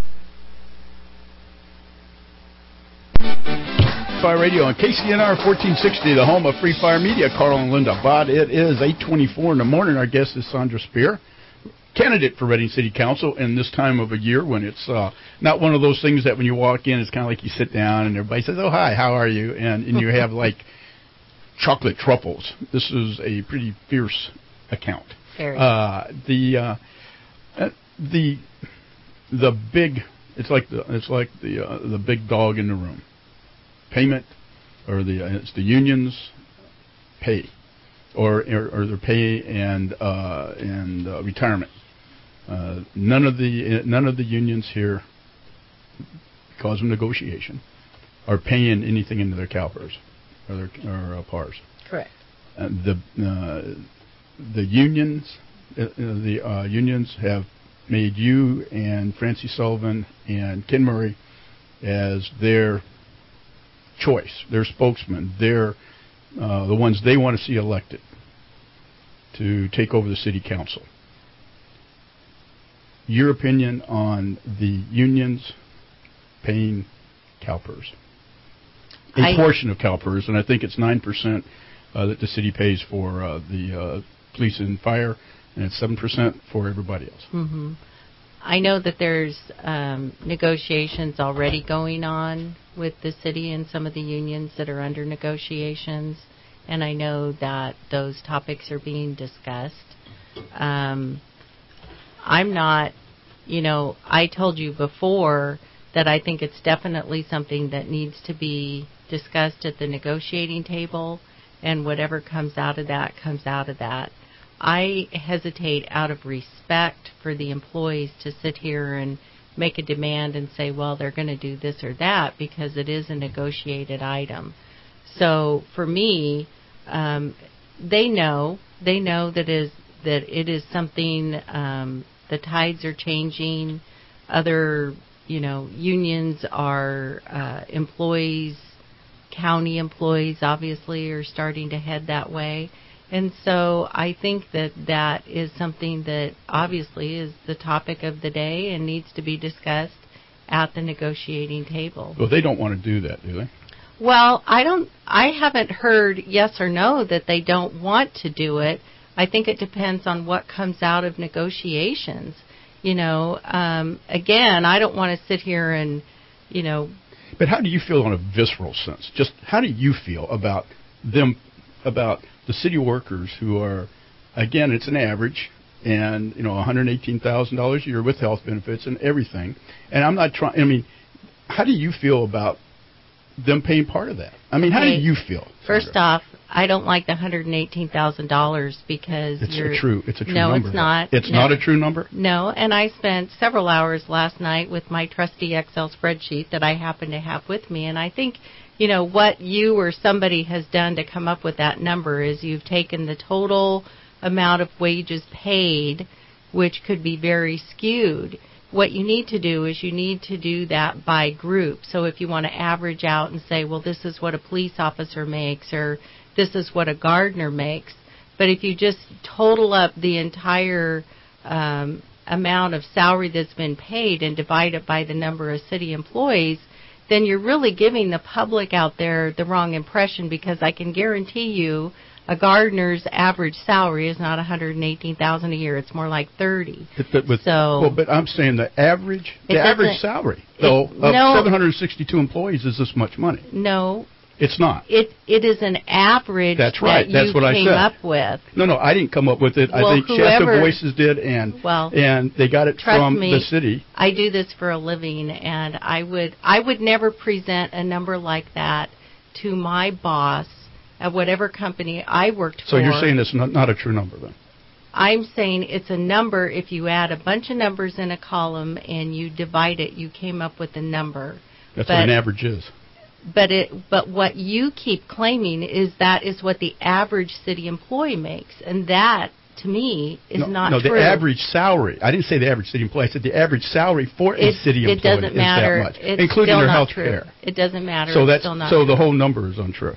Fire Radio on KCNR 1460, the home of Free Fire Media. Carl and Linda Bott. It is 8:24 in the morning. Our guest is Sandra Speer, candidate for Reading City Council in this time of a year when it's not one of those things that when you walk in, it's kind of like you sit down and everybody says, "Oh, hi, how are you?" And you have like chocolate truffles. This is a pretty fierce account. Very. The big, it's like the big dog in the room. Payment, or it's the unions pay, or their pay and retirement. None of the unions here, because of negotiation, are paying anything into their CalPERS or their PARS. Correct. The unions, unions have made you and Francie Sullivan and Ken Murray as their choice, their spokesman, they're the ones they want to see elected to take over the city council. Your opinion on the unions paying CalPERS? A portion of CalPERS, and I think it's 9% that the city pays for the police and fire, and it's 7% for everybody else. Mm-hmm. I know that there's negotiations already going on with the city and some of the unions that are under negotiations, and I know that those topics are being discussed. I'm not, I told you before that I think it's definitely something that needs to be discussed at the negotiating table, and whatever comes out of that, comes out of that. I hesitate out of respect for the employees to sit here and make a demand and say, well, they're going to do this or that, because it is a negotiated item. So for me, they know that it is something, the tides are changing. Other, unions are employees, county employees obviously are starting to head that way. And so I think that is something that obviously is the topic of the day and needs to be discussed at the negotiating table. Well, they don't want to do that, do they? Well, I haven't heard yes or no that they don't want to do it. I think it depends on what comes out of negotiations. Again, I don't want to sit here and, But how do you feel on a visceral sense? Just how do you feel about them, about the city workers who are, again, it's an average, and, $118,000 a year with health benefits and everything. And I'm not trying, how do you feel about them paying part of that? How do you feel? First off, I don't like the $118,000 because it's a true no, number. No, it's not. It's not a true number? No, and I spent several hours last night with my trusty Excel spreadsheet that I happen to have with me, and I think, what you or somebody has done to come up with that number is you've taken the total amount of wages paid, which could be very skewed. What you need to do is you need to do that by group. So if you want to average out and say, well, this is what a police officer makes, or this is what a gardener makes. But if you just total up the entire amount of salary that's been paid and divide it by the number of city employees, then you're really giving the public out there the wrong impression, because I can guarantee you a gardener's average salary is not $118,000 a year. It's more like $30,000. But I'm saying the average salary, though, of 762 employees is this much money. No, It's not. It is an average. That's right. That That's you what I came said. up with. No, I didn't come up with it. Well, I think Shasta Voices did, and they got it from me, the city. I do this for a living, and I would never present a number like that to my boss at whatever company I worked for. So you're saying it's not a true number, then? I'm saying it's a number. If you add a bunch of numbers in a column and you divide it, you came up with a number. That's what an average is. But what you keep claiming is that is what the average city employee makes, and that to me is not true. No, the average salary. I didn't say the average city employee. I said the average salary for a city employee doesn't matter. is that much, it's including still their not health true. care. It doesn't matter. So it's still not so true. the whole number is untrue.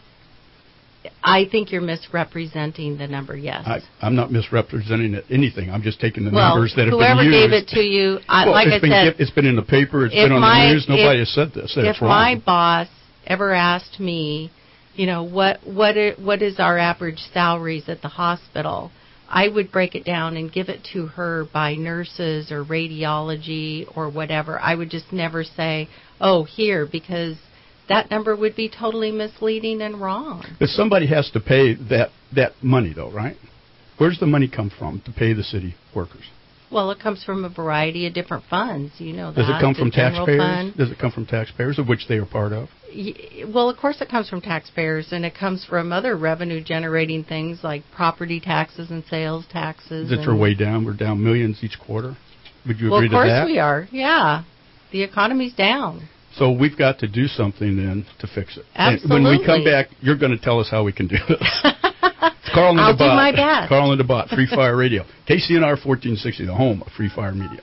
I think you're misrepresenting the number. Yes. I'm not misrepresenting anything. I'm just taking the numbers that have been used. Whoever gave it to you, like I said, it's been in the paper. It's been on the news. Nobody has said this. If my boss ever asked me, what is our average salaries at the hospital, I would break it down and give it to her by nurses or radiology or whatever. I would just never say, oh, here, because that number would be totally misleading and wrong. But somebody has to pay that money, though, right? Where's the money come from to pay the city workers? Well, it comes from a variety of different funds. You know that. Does it come from taxpayers? Fund. Does it come from taxpayers, of which they are part of? Well, of course it comes from taxpayers, and it comes from other revenue-generating things like property taxes and sales taxes. That are way down. We're down millions each quarter. Would you agree to that? Well, of course we are. Yeah. The economy's down. So we've got to do something then to fix it. Absolutely. And when we come back, you're going to tell us how we can do this. It's Carl and the Bot. I'll do my best. Carl and the Bot, Free Fire Radio. KCNR 1460, the home of Free Fire Media.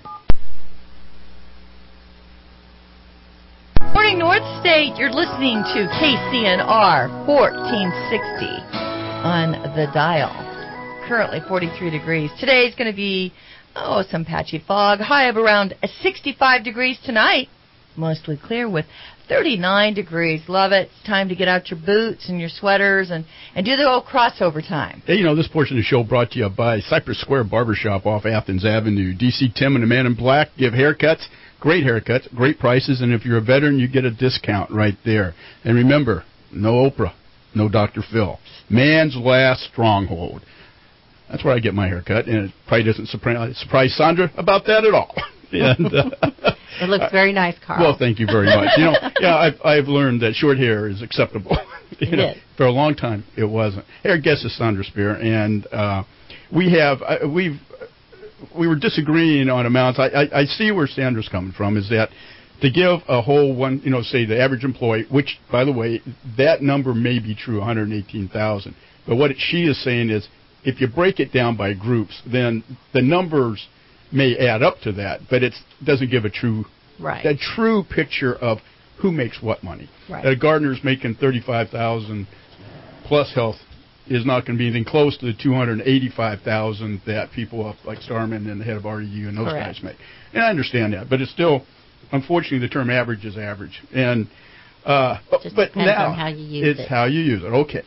Morning North State, you're listening to KCNR 1460 on the dial. Currently 43 degrees. Today's going to be, some patchy fog. High of around 65 degrees tonight. Mostly clear with 39 degrees. Love it. It's time to get out your boots and your sweaters and do the old crossover time. Hey, this portion of the show brought to you by Cypress Square Barbershop off Athens Avenue. DC Tim and the Man in Black give haircuts, great haircuts, great prices, and if you're a veteran, you get a discount right there. And remember, no Oprah, no Dr. Phil. Man's last stronghold. That's where I get my haircut, and it probably doesn't surprise Sandra about that at all. And, it looks very nice, Carl. Well, thank you very much. I've learned that short hair is acceptable. For a long time, it wasn't. Hey, our guest is Sandra Spear, and we were disagreeing on amounts. I see where Sandra's coming from. Is that to give a whole one, say the average employee, which by the way, that number may be true, 118,000. But what she is saying is, if you break it down by groups, then the numbers may add up to that, but it doesn't give a true picture of who makes what money. Right. A gardener's making $35,000 plus health is not going to be anything close to the $285,000 that people like Starman and the head of REU and those guys make. And I understand that, but it's still, unfortunately, the term average is average. And but now on how you use it's how you use it. Okay.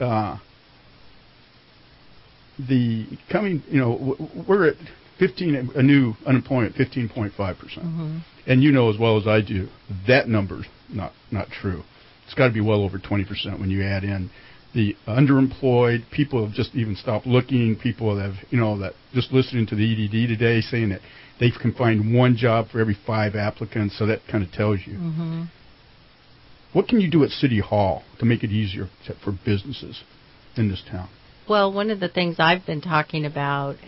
We're at a new unemployment, 15.5%. Mm-hmm. And as well as I do, that number's not true. It's got to be well over 20% when you add in the underemployed, people have just even stopped looking, people that have, that just listening to the EDD today saying that they can find one job for every 5 applicants, so that kind of tells you. Mm-hmm. What can you do at City Hall to make it easier for businesses in this town? Well, one of the things I've been talking about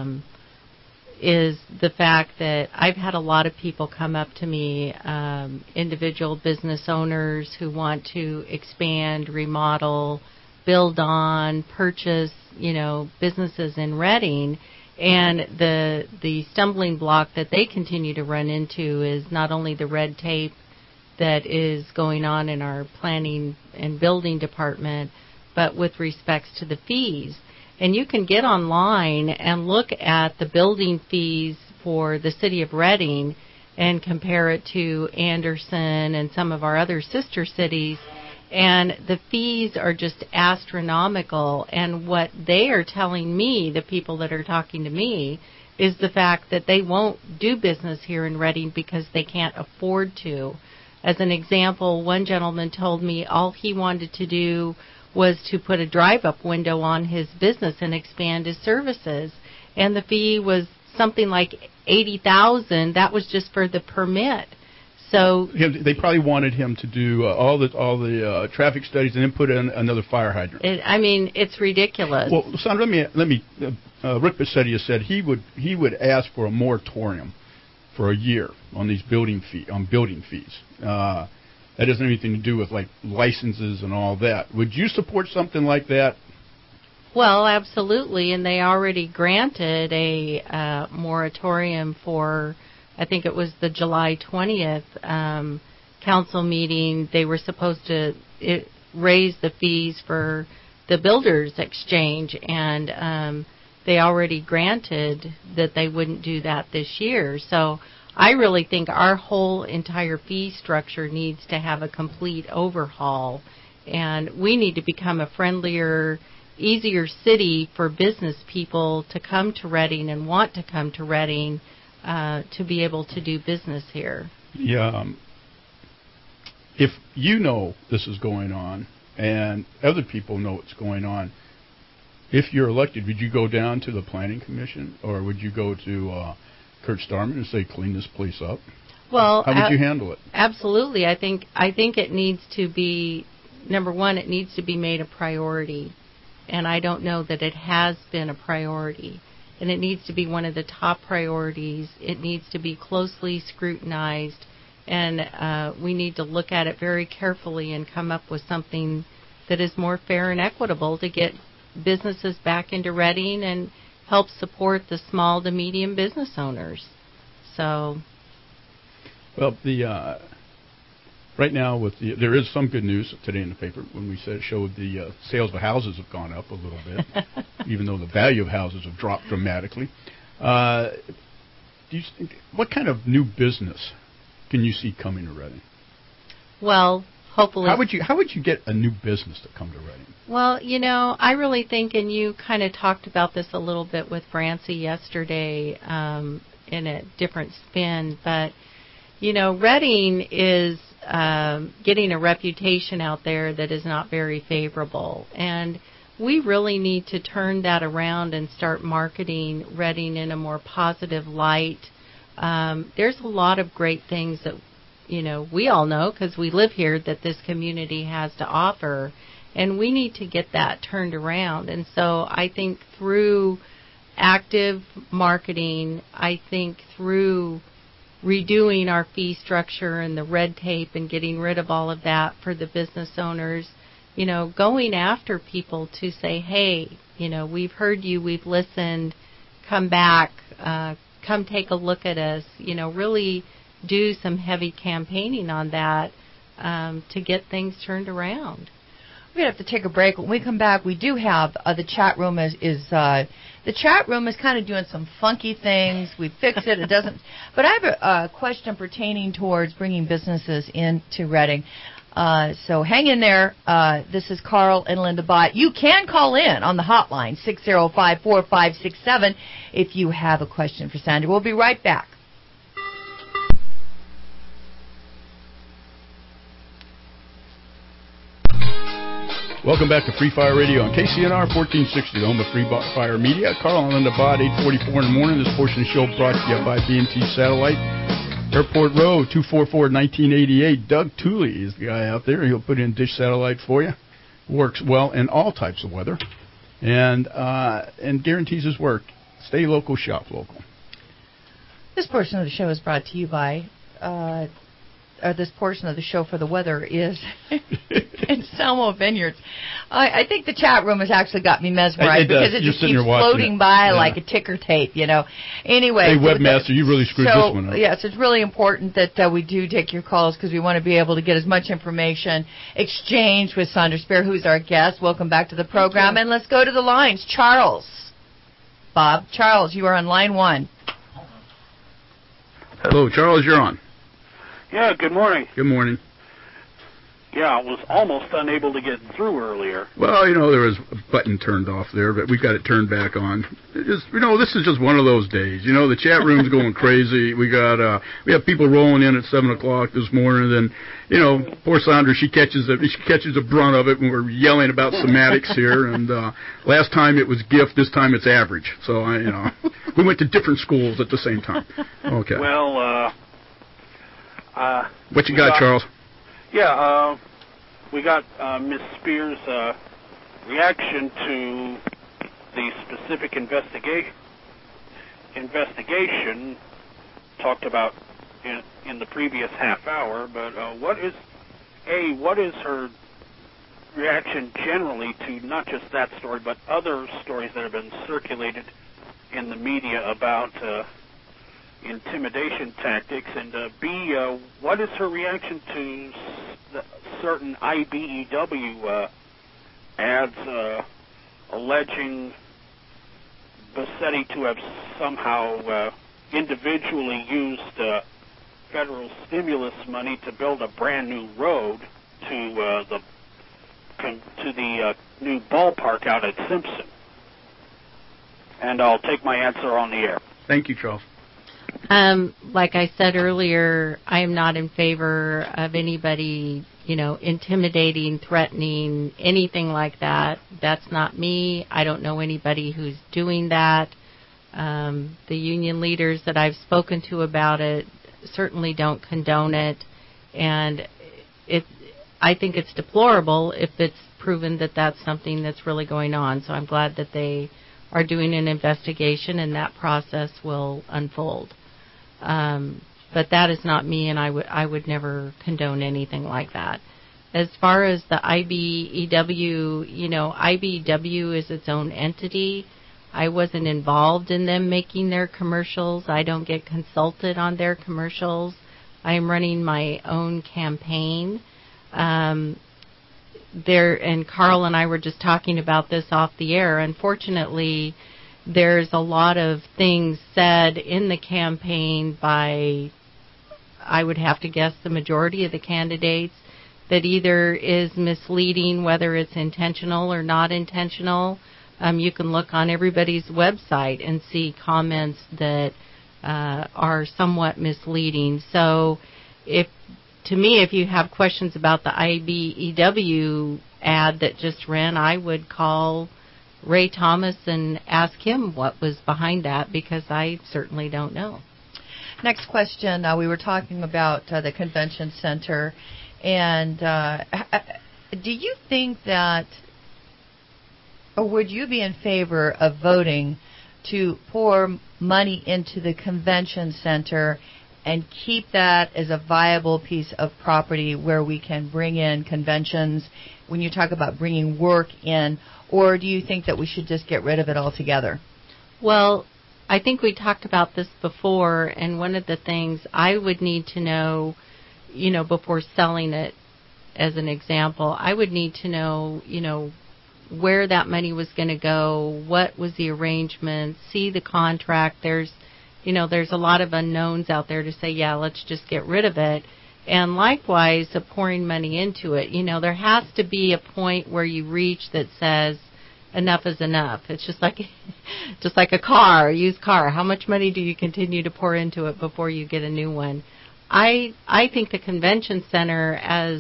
is the fact that I've had a lot of people come up to me, individual business owners who want to expand, remodel, build on, purchase, businesses in Reading. And the stumbling block that they continue to run into is not only the red tape that is going on in our planning and building department, but with respects to the fees. And you can get online and look at the building fees for the city of Reading and compare it to Anderson and some of our other sister cities. And the fees are just astronomical. And what they are telling me, the people that are talking to me, is the fact that they won't do business here in Reading because they can't afford to. As an example, one gentleman told me all he wanted to do was to put a drive-up window on his business and expand his services, and the fee was something like $80,000. That was just for the permit. So they probably wanted him to do all the traffic studies and then put in another fire hydrant. It's ridiculous. Well, Sandra, let me. Rick Bassetti said he would ask for a moratorium for a year on these building fees. That doesn't have anything to do with like licenses and all that. Would you support something like that? Well, absolutely, and they already granted a moratorium for, I think it was the July 20th council meeting. They were supposed to raise the fees for the builders exchange, and they already granted that they wouldn't do that this year. So I really think our whole entire fee structure needs to have a complete overhaul, and we need to become a friendlier, easier city for business people to come to Reading and want to come to Reading to be able to do business here. Yeah. If you know this is going on and other people know what's going on, if you're elected, would you go down to the Planning Commission or would you go to Kurt Starman and say, clean this place up? Well, how would you handle it? Absolutely. I think it needs to be, number one, it needs to be made a priority. And I don't know that it has been a priority. And it needs to be one of the top priorities. It needs to be closely scrutinized. And we need to look at it very carefully and come up with something that is more fair and equitable to get businesses back into Reading and help support the small to medium business owners. So, well, right now there is some good news today in the paper when we showed the sales of houses have gone up a little bit, even though the value of houses have dropped dramatically. What kind of new business can you see coming to Reading? Well, hopefully. How would you get a new business to come to Reading? Well, I really think, and you kind of talked about this a little bit with Francie yesterday in a different spin, but, Reading is getting a reputation out there that is not very favorable. And we really need to turn that around and start marketing Reading in a more positive light. There's a lot of great things that, we all know because we live here that this community has to offer. And we need to get that turned around. And so I think through active marketing, I think through redoing our fee structure and the red tape and getting rid of all of that for the business owners, going after people to say, hey, we've heard you, we've listened, come back, come take a look at us, really do some heavy campaigning on that to get things turned around. We're going to have to take a break. When we come back, we do have the chat room the chat room is kind of doing some funky things. We fixed it. It doesn't. But I have a question pertaining towards bringing businesses into Reading. So hang in there. This is Carl and Linda Bott. You can call in on the hotline, 605-4567, if you have a question for Sandra. We'll be right back. Welcome back to Free Fire Radio on KCNR 1460, the home of Free Fire Media. Carl and Linda Bott, 8:44 in the morning. This portion of the show brought to you by B&T Satellite. Airport Road, 244-1988. Doug Tooley is the guy out there. He'll put in dish satellite for you. Works well in all types of weather, and guarantees his work. Stay local, shop local. This portion of the show is brought to you by. This portion of the show for the weather is in Selmo Vineyards. I think the chat room has actually got me mesmerized because it just keeps floating by like a ticker tape, Anyway. Hey, webmaster, you really screwed this one up. Yes, it's really important that we do take your calls because we want to be able to get as much information exchanged with Sandra Spear, who's our guest. Welcome back to the program. And let's go to the lines. Charles. Charles, you are on line 1. Hello, Charles, you're on. Yeah, good morning. Good morning. Yeah, I was almost unable to get through earlier. Well, there was a button turned off there, but we got it turned back on. This is just one of those days. The chat room's going crazy. We have people rolling in at 7:00 this morning. Then, poor Sandra, she catches the brunt of it when we're yelling about semantics here. And last time it was gift, this time it's average. So we went to different schools at the same time. Okay. Well, what you got, Charles? Yeah, we got Ms. Spears' reaction to the specific investigation talked about in the previous half hour. But what is her reaction generally to not just that story, but other stories that have been circulated in the media about intimidation tactics, and B, what is her reaction to certain IBEW ads alleging Bassetti to have somehow individually used federal stimulus money to build a brand new road to the new ballpark out at Simpson? And I'll take my answer on the air. Thank you, Charles. Like I said earlier, I am not in favor of anybody, intimidating, threatening, anything like that. That's not me. I don't know anybody who's doing that. The union leaders that I've spoken to about it certainly don't condone it. And I think it's deplorable if it's proven that that's something that's really going on. So I'm glad that they are doing an investigation and that process will unfold. But that is not me, and I would never condone anything like that. As far as the IBEW, IBEW is its own entity. I wasn't involved in them making their commercials. I don't get consulted on their commercials. I am running my own campaign. And Carl and I were just talking about this off the air. Unfortunately, there's a lot of things said in the campaign by, I would have to guess, the majority of the candidates that either is misleading, whether it's intentional or not intentional. You can look on everybody's website and see comments that are somewhat misleading. So if you have questions about the IBEW ad that just ran, I would call Ray Thomas and ask him what was behind that, because I certainly don't know. Next question. We were talking about the convention center, and do you think that, or would you be in favor of voting to pour money into the convention center and keep that as a viable piece of property where we can bring in conventions when you talk about bringing work in? Or do you think that we should just get rid of it altogether? Well, I think we talked about this before, and one of the things I would need to know, before selling it, as an example, I would need to know, where that money was going to go, what was the arrangement, see the contract. There's a lot of unknowns out there to say, yeah, let's just get rid of it. And likewise, pouring money into it. There has to be a point where you reach that says enough is enough. It's just like a used car. How much money do you continue to pour into it before you get a new one? I think the convention center, as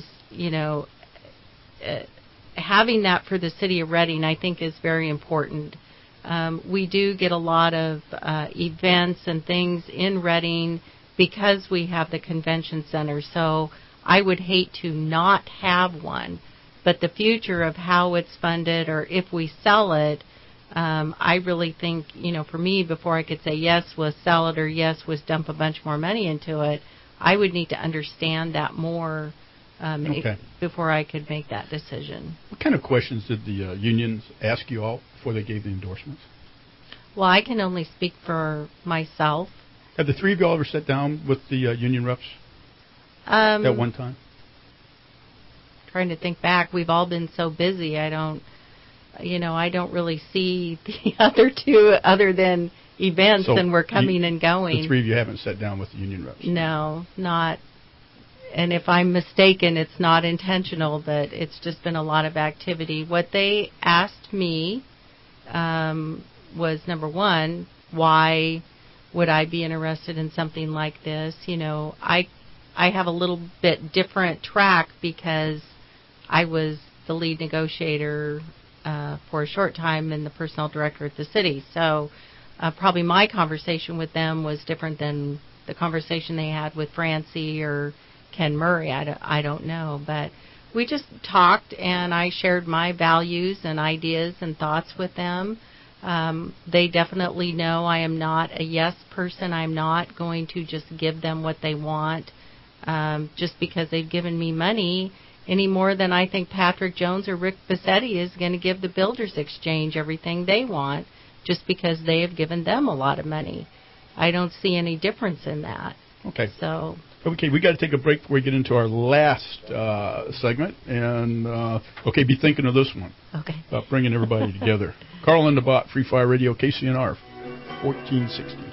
having that for the city of Reading, I think is very important. We do get a lot of events and things in Reading because we have the convention center. So I would hate to not have one. But the future of how it's funded, or if we sell it, I really think, for me, before I could say yes, was sell it, or yes, was dump a bunch more money into it, I would need to understand that more before I could make that decision. What kind of questions did the unions ask you all before they gave the endorsements? Well, I can only speak for myself. Have the three of you all ever sat down with the union reps at one time? Trying to think back. We've all been so busy. I don't really see the other two other than events, and we're coming and going. The three of you haven't sat down with the union reps? No, not. and if I'm mistaken, it's not intentional, but it's just been a lot of activity. What they asked me was, number one, why would I be interested in something like this? You know, I have a little bit different track because I was the lead negotiator for a short time and the personnel director at the city. So probably my conversation with them was different than the conversation they had with Francie or Ken Murray. I don't know. But we just talked, and I shared my values and ideas and thoughts with them. They definitely know I am not a yes person. I'm not going to just give them what they want just because they've given me money, any more than I think Patrick Jones or Rick Bassetti is going to give the Builders Exchange everything they want just because they have given them a lot of money. I don't see any difference in that. Okay. So. Okay, we got to take a break before we get into our last segment, and be thinking of this one. Okay. About bringing everybody together. Carl and the Bot, Free Fire Radio, KCNR, 1460.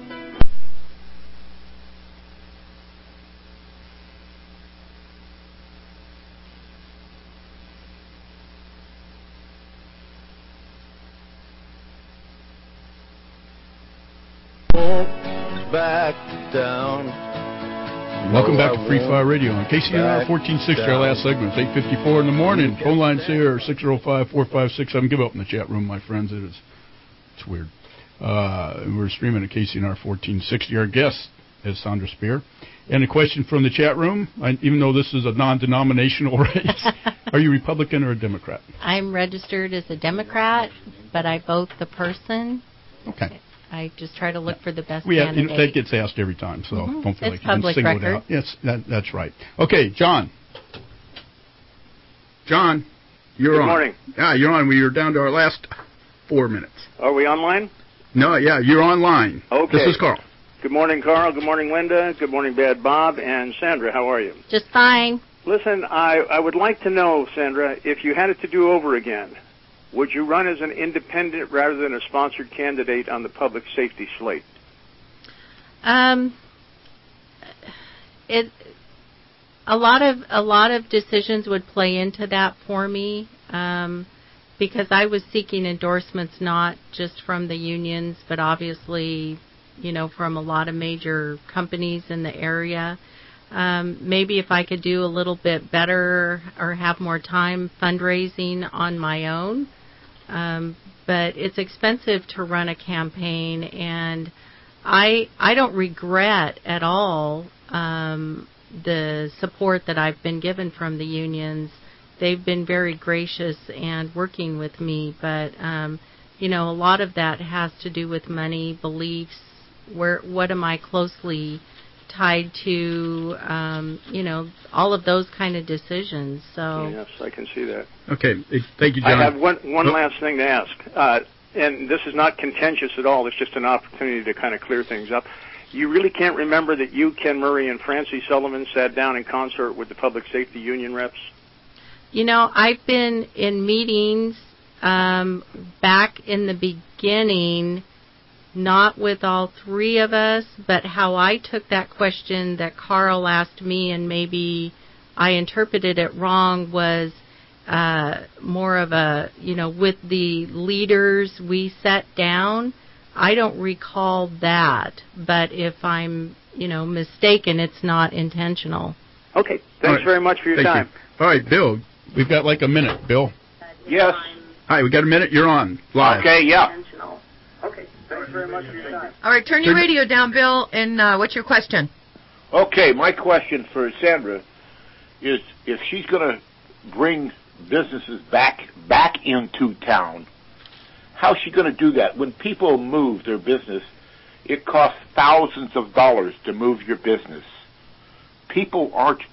Back down. Welcome back to Free Fire Radio on KCNR 1460. Our last segment. It's 8:54 in the morning. Phone lines here 605-456. Give up in the chat room, my friends. It's weird. We're streaming at KCNR 1460. Our guest is Sandra Spear. And a question from the chat room. Even though this is a non-denominational race, are you Republican or a Democrat? I'm registered as a Democrat, but I vote the person. Okay. I just try to look for the best candidate. That gets asked every time, so don't feel it's like you can single it out. Yes, that's right. Okay, John. John, you're on. Good morning. Yeah, you're on. We are down to our last 4 minutes. Are we online? No, yeah, you're online. Okay. This is Carl. Good morning, Carl. Good morning, Linda. Good morning, Bad Bob. And Sandra, how are you? Just fine. Listen, I would like to know, Sandra, if you had it to do over again, would you run as an independent rather than a sponsored candidate on the public safety slate? A lot of decisions would play into that for me because I was seeking endorsements not just from the unions, but obviously, from a lot of major companies in the area. Maybe if I could do a little bit better or have more time fundraising on my own. But it's expensive to run a campaign, and I don't regret at all the support that I've been given from the unions. They've been very gracious and working with me, but a lot of that has to do with money, beliefs, what am I closely tied to, all of those kind of decisions. So yes, I can see that. Okay, thank you, John. I have one last thing to ask, and this is not contentious at all. It's just an opportunity to kind of clear things up. You really can't remember that you, Ken Murray, and Francie Sullivan sat down in concert with the public safety union reps? I've been in meetings back in the beginning, not with all three of us, but how I took that question that Carl asked me, and maybe I interpreted it wrong, was more of a, with the leaders we sat down. I don't recall that, but if I'm, mistaken, it's not intentional. Okay. Thanks very much for your time. All right, Bill, we've got like a minute. Bill? Yes. Hi, we got a minute. You're on live. Okay, yeah. Okay. Thanks very much for your time. All right, turn your radio down, Bill, and what's your question? Okay, my question for Sandra is if she's going to bring businesses back into town, how's she going to do that? When people move their business, it costs thousands of dollars to move your business. People aren't,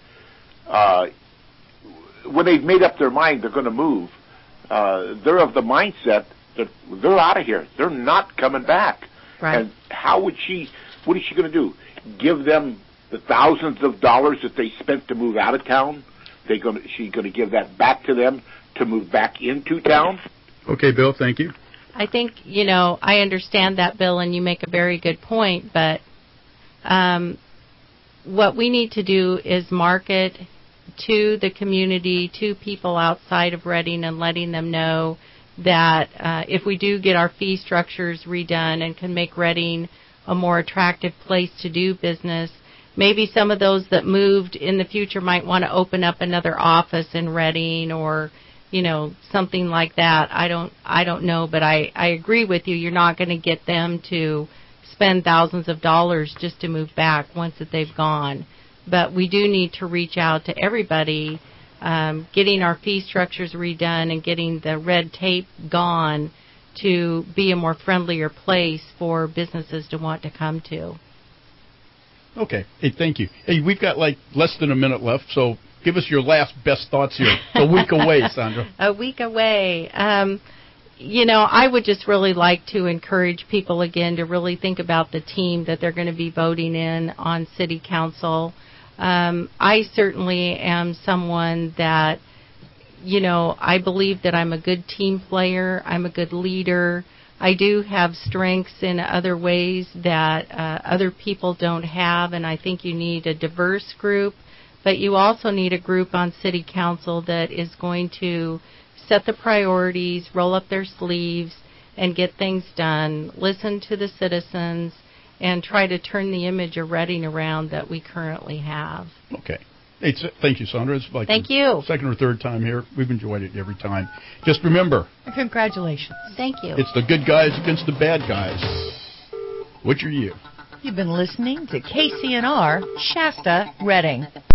when they've made up their mind they're going to move, they're of the mindset that they're out of here. They're not coming back. Right. And what is she going to do? Give them the thousands of dollars that they spent to move out of town? She's going to give that back to them to move back into town? Okay, Bill, thank you. I think, I understand that, Bill, and you make a very good point, but what we need to do is market to the community, to people outside of Reading, and letting them know that if we do get our fee structures redone and can make Reading a more attractive place to do business, maybe some of those that moved in the future might want to open up another office in Reading or, something like that. I don't know, but I agree with you. You're not going to get them to spend thousands of dollars just to move back once that they've gone. But we do need to reach out to everybody, getting our fee structures redone and getting the red tape gone to be a more friendlier place for businesses to want to come to. Okay. Hey, thank you. Hey, we've got less than a minute left, so give us your last best thoughts here. A week away, Sandra. A week away. I would just really like to encourage people again to really think about the team that they're going to be voting in on City Council. I certainly am someone that, I believe that I'm a good team player. I'm a good leader. I do have strengths in other ways that other people don't have, and I think you need a diverse group. But you also need a group on City Council that is going to set the priorities, roll up their sleeves, and get things done, listen to the citizens, and try to turn the image of Reading around that we currently have. Okay. Hey, thank you, Sandra. It's Thank you. Second or third time here. We've enjoyed it every time. Just remember. Congratulations. Thank you. It's the good guys against the bad guys. Which are you? You've been listening to KCNR Shasta Reading.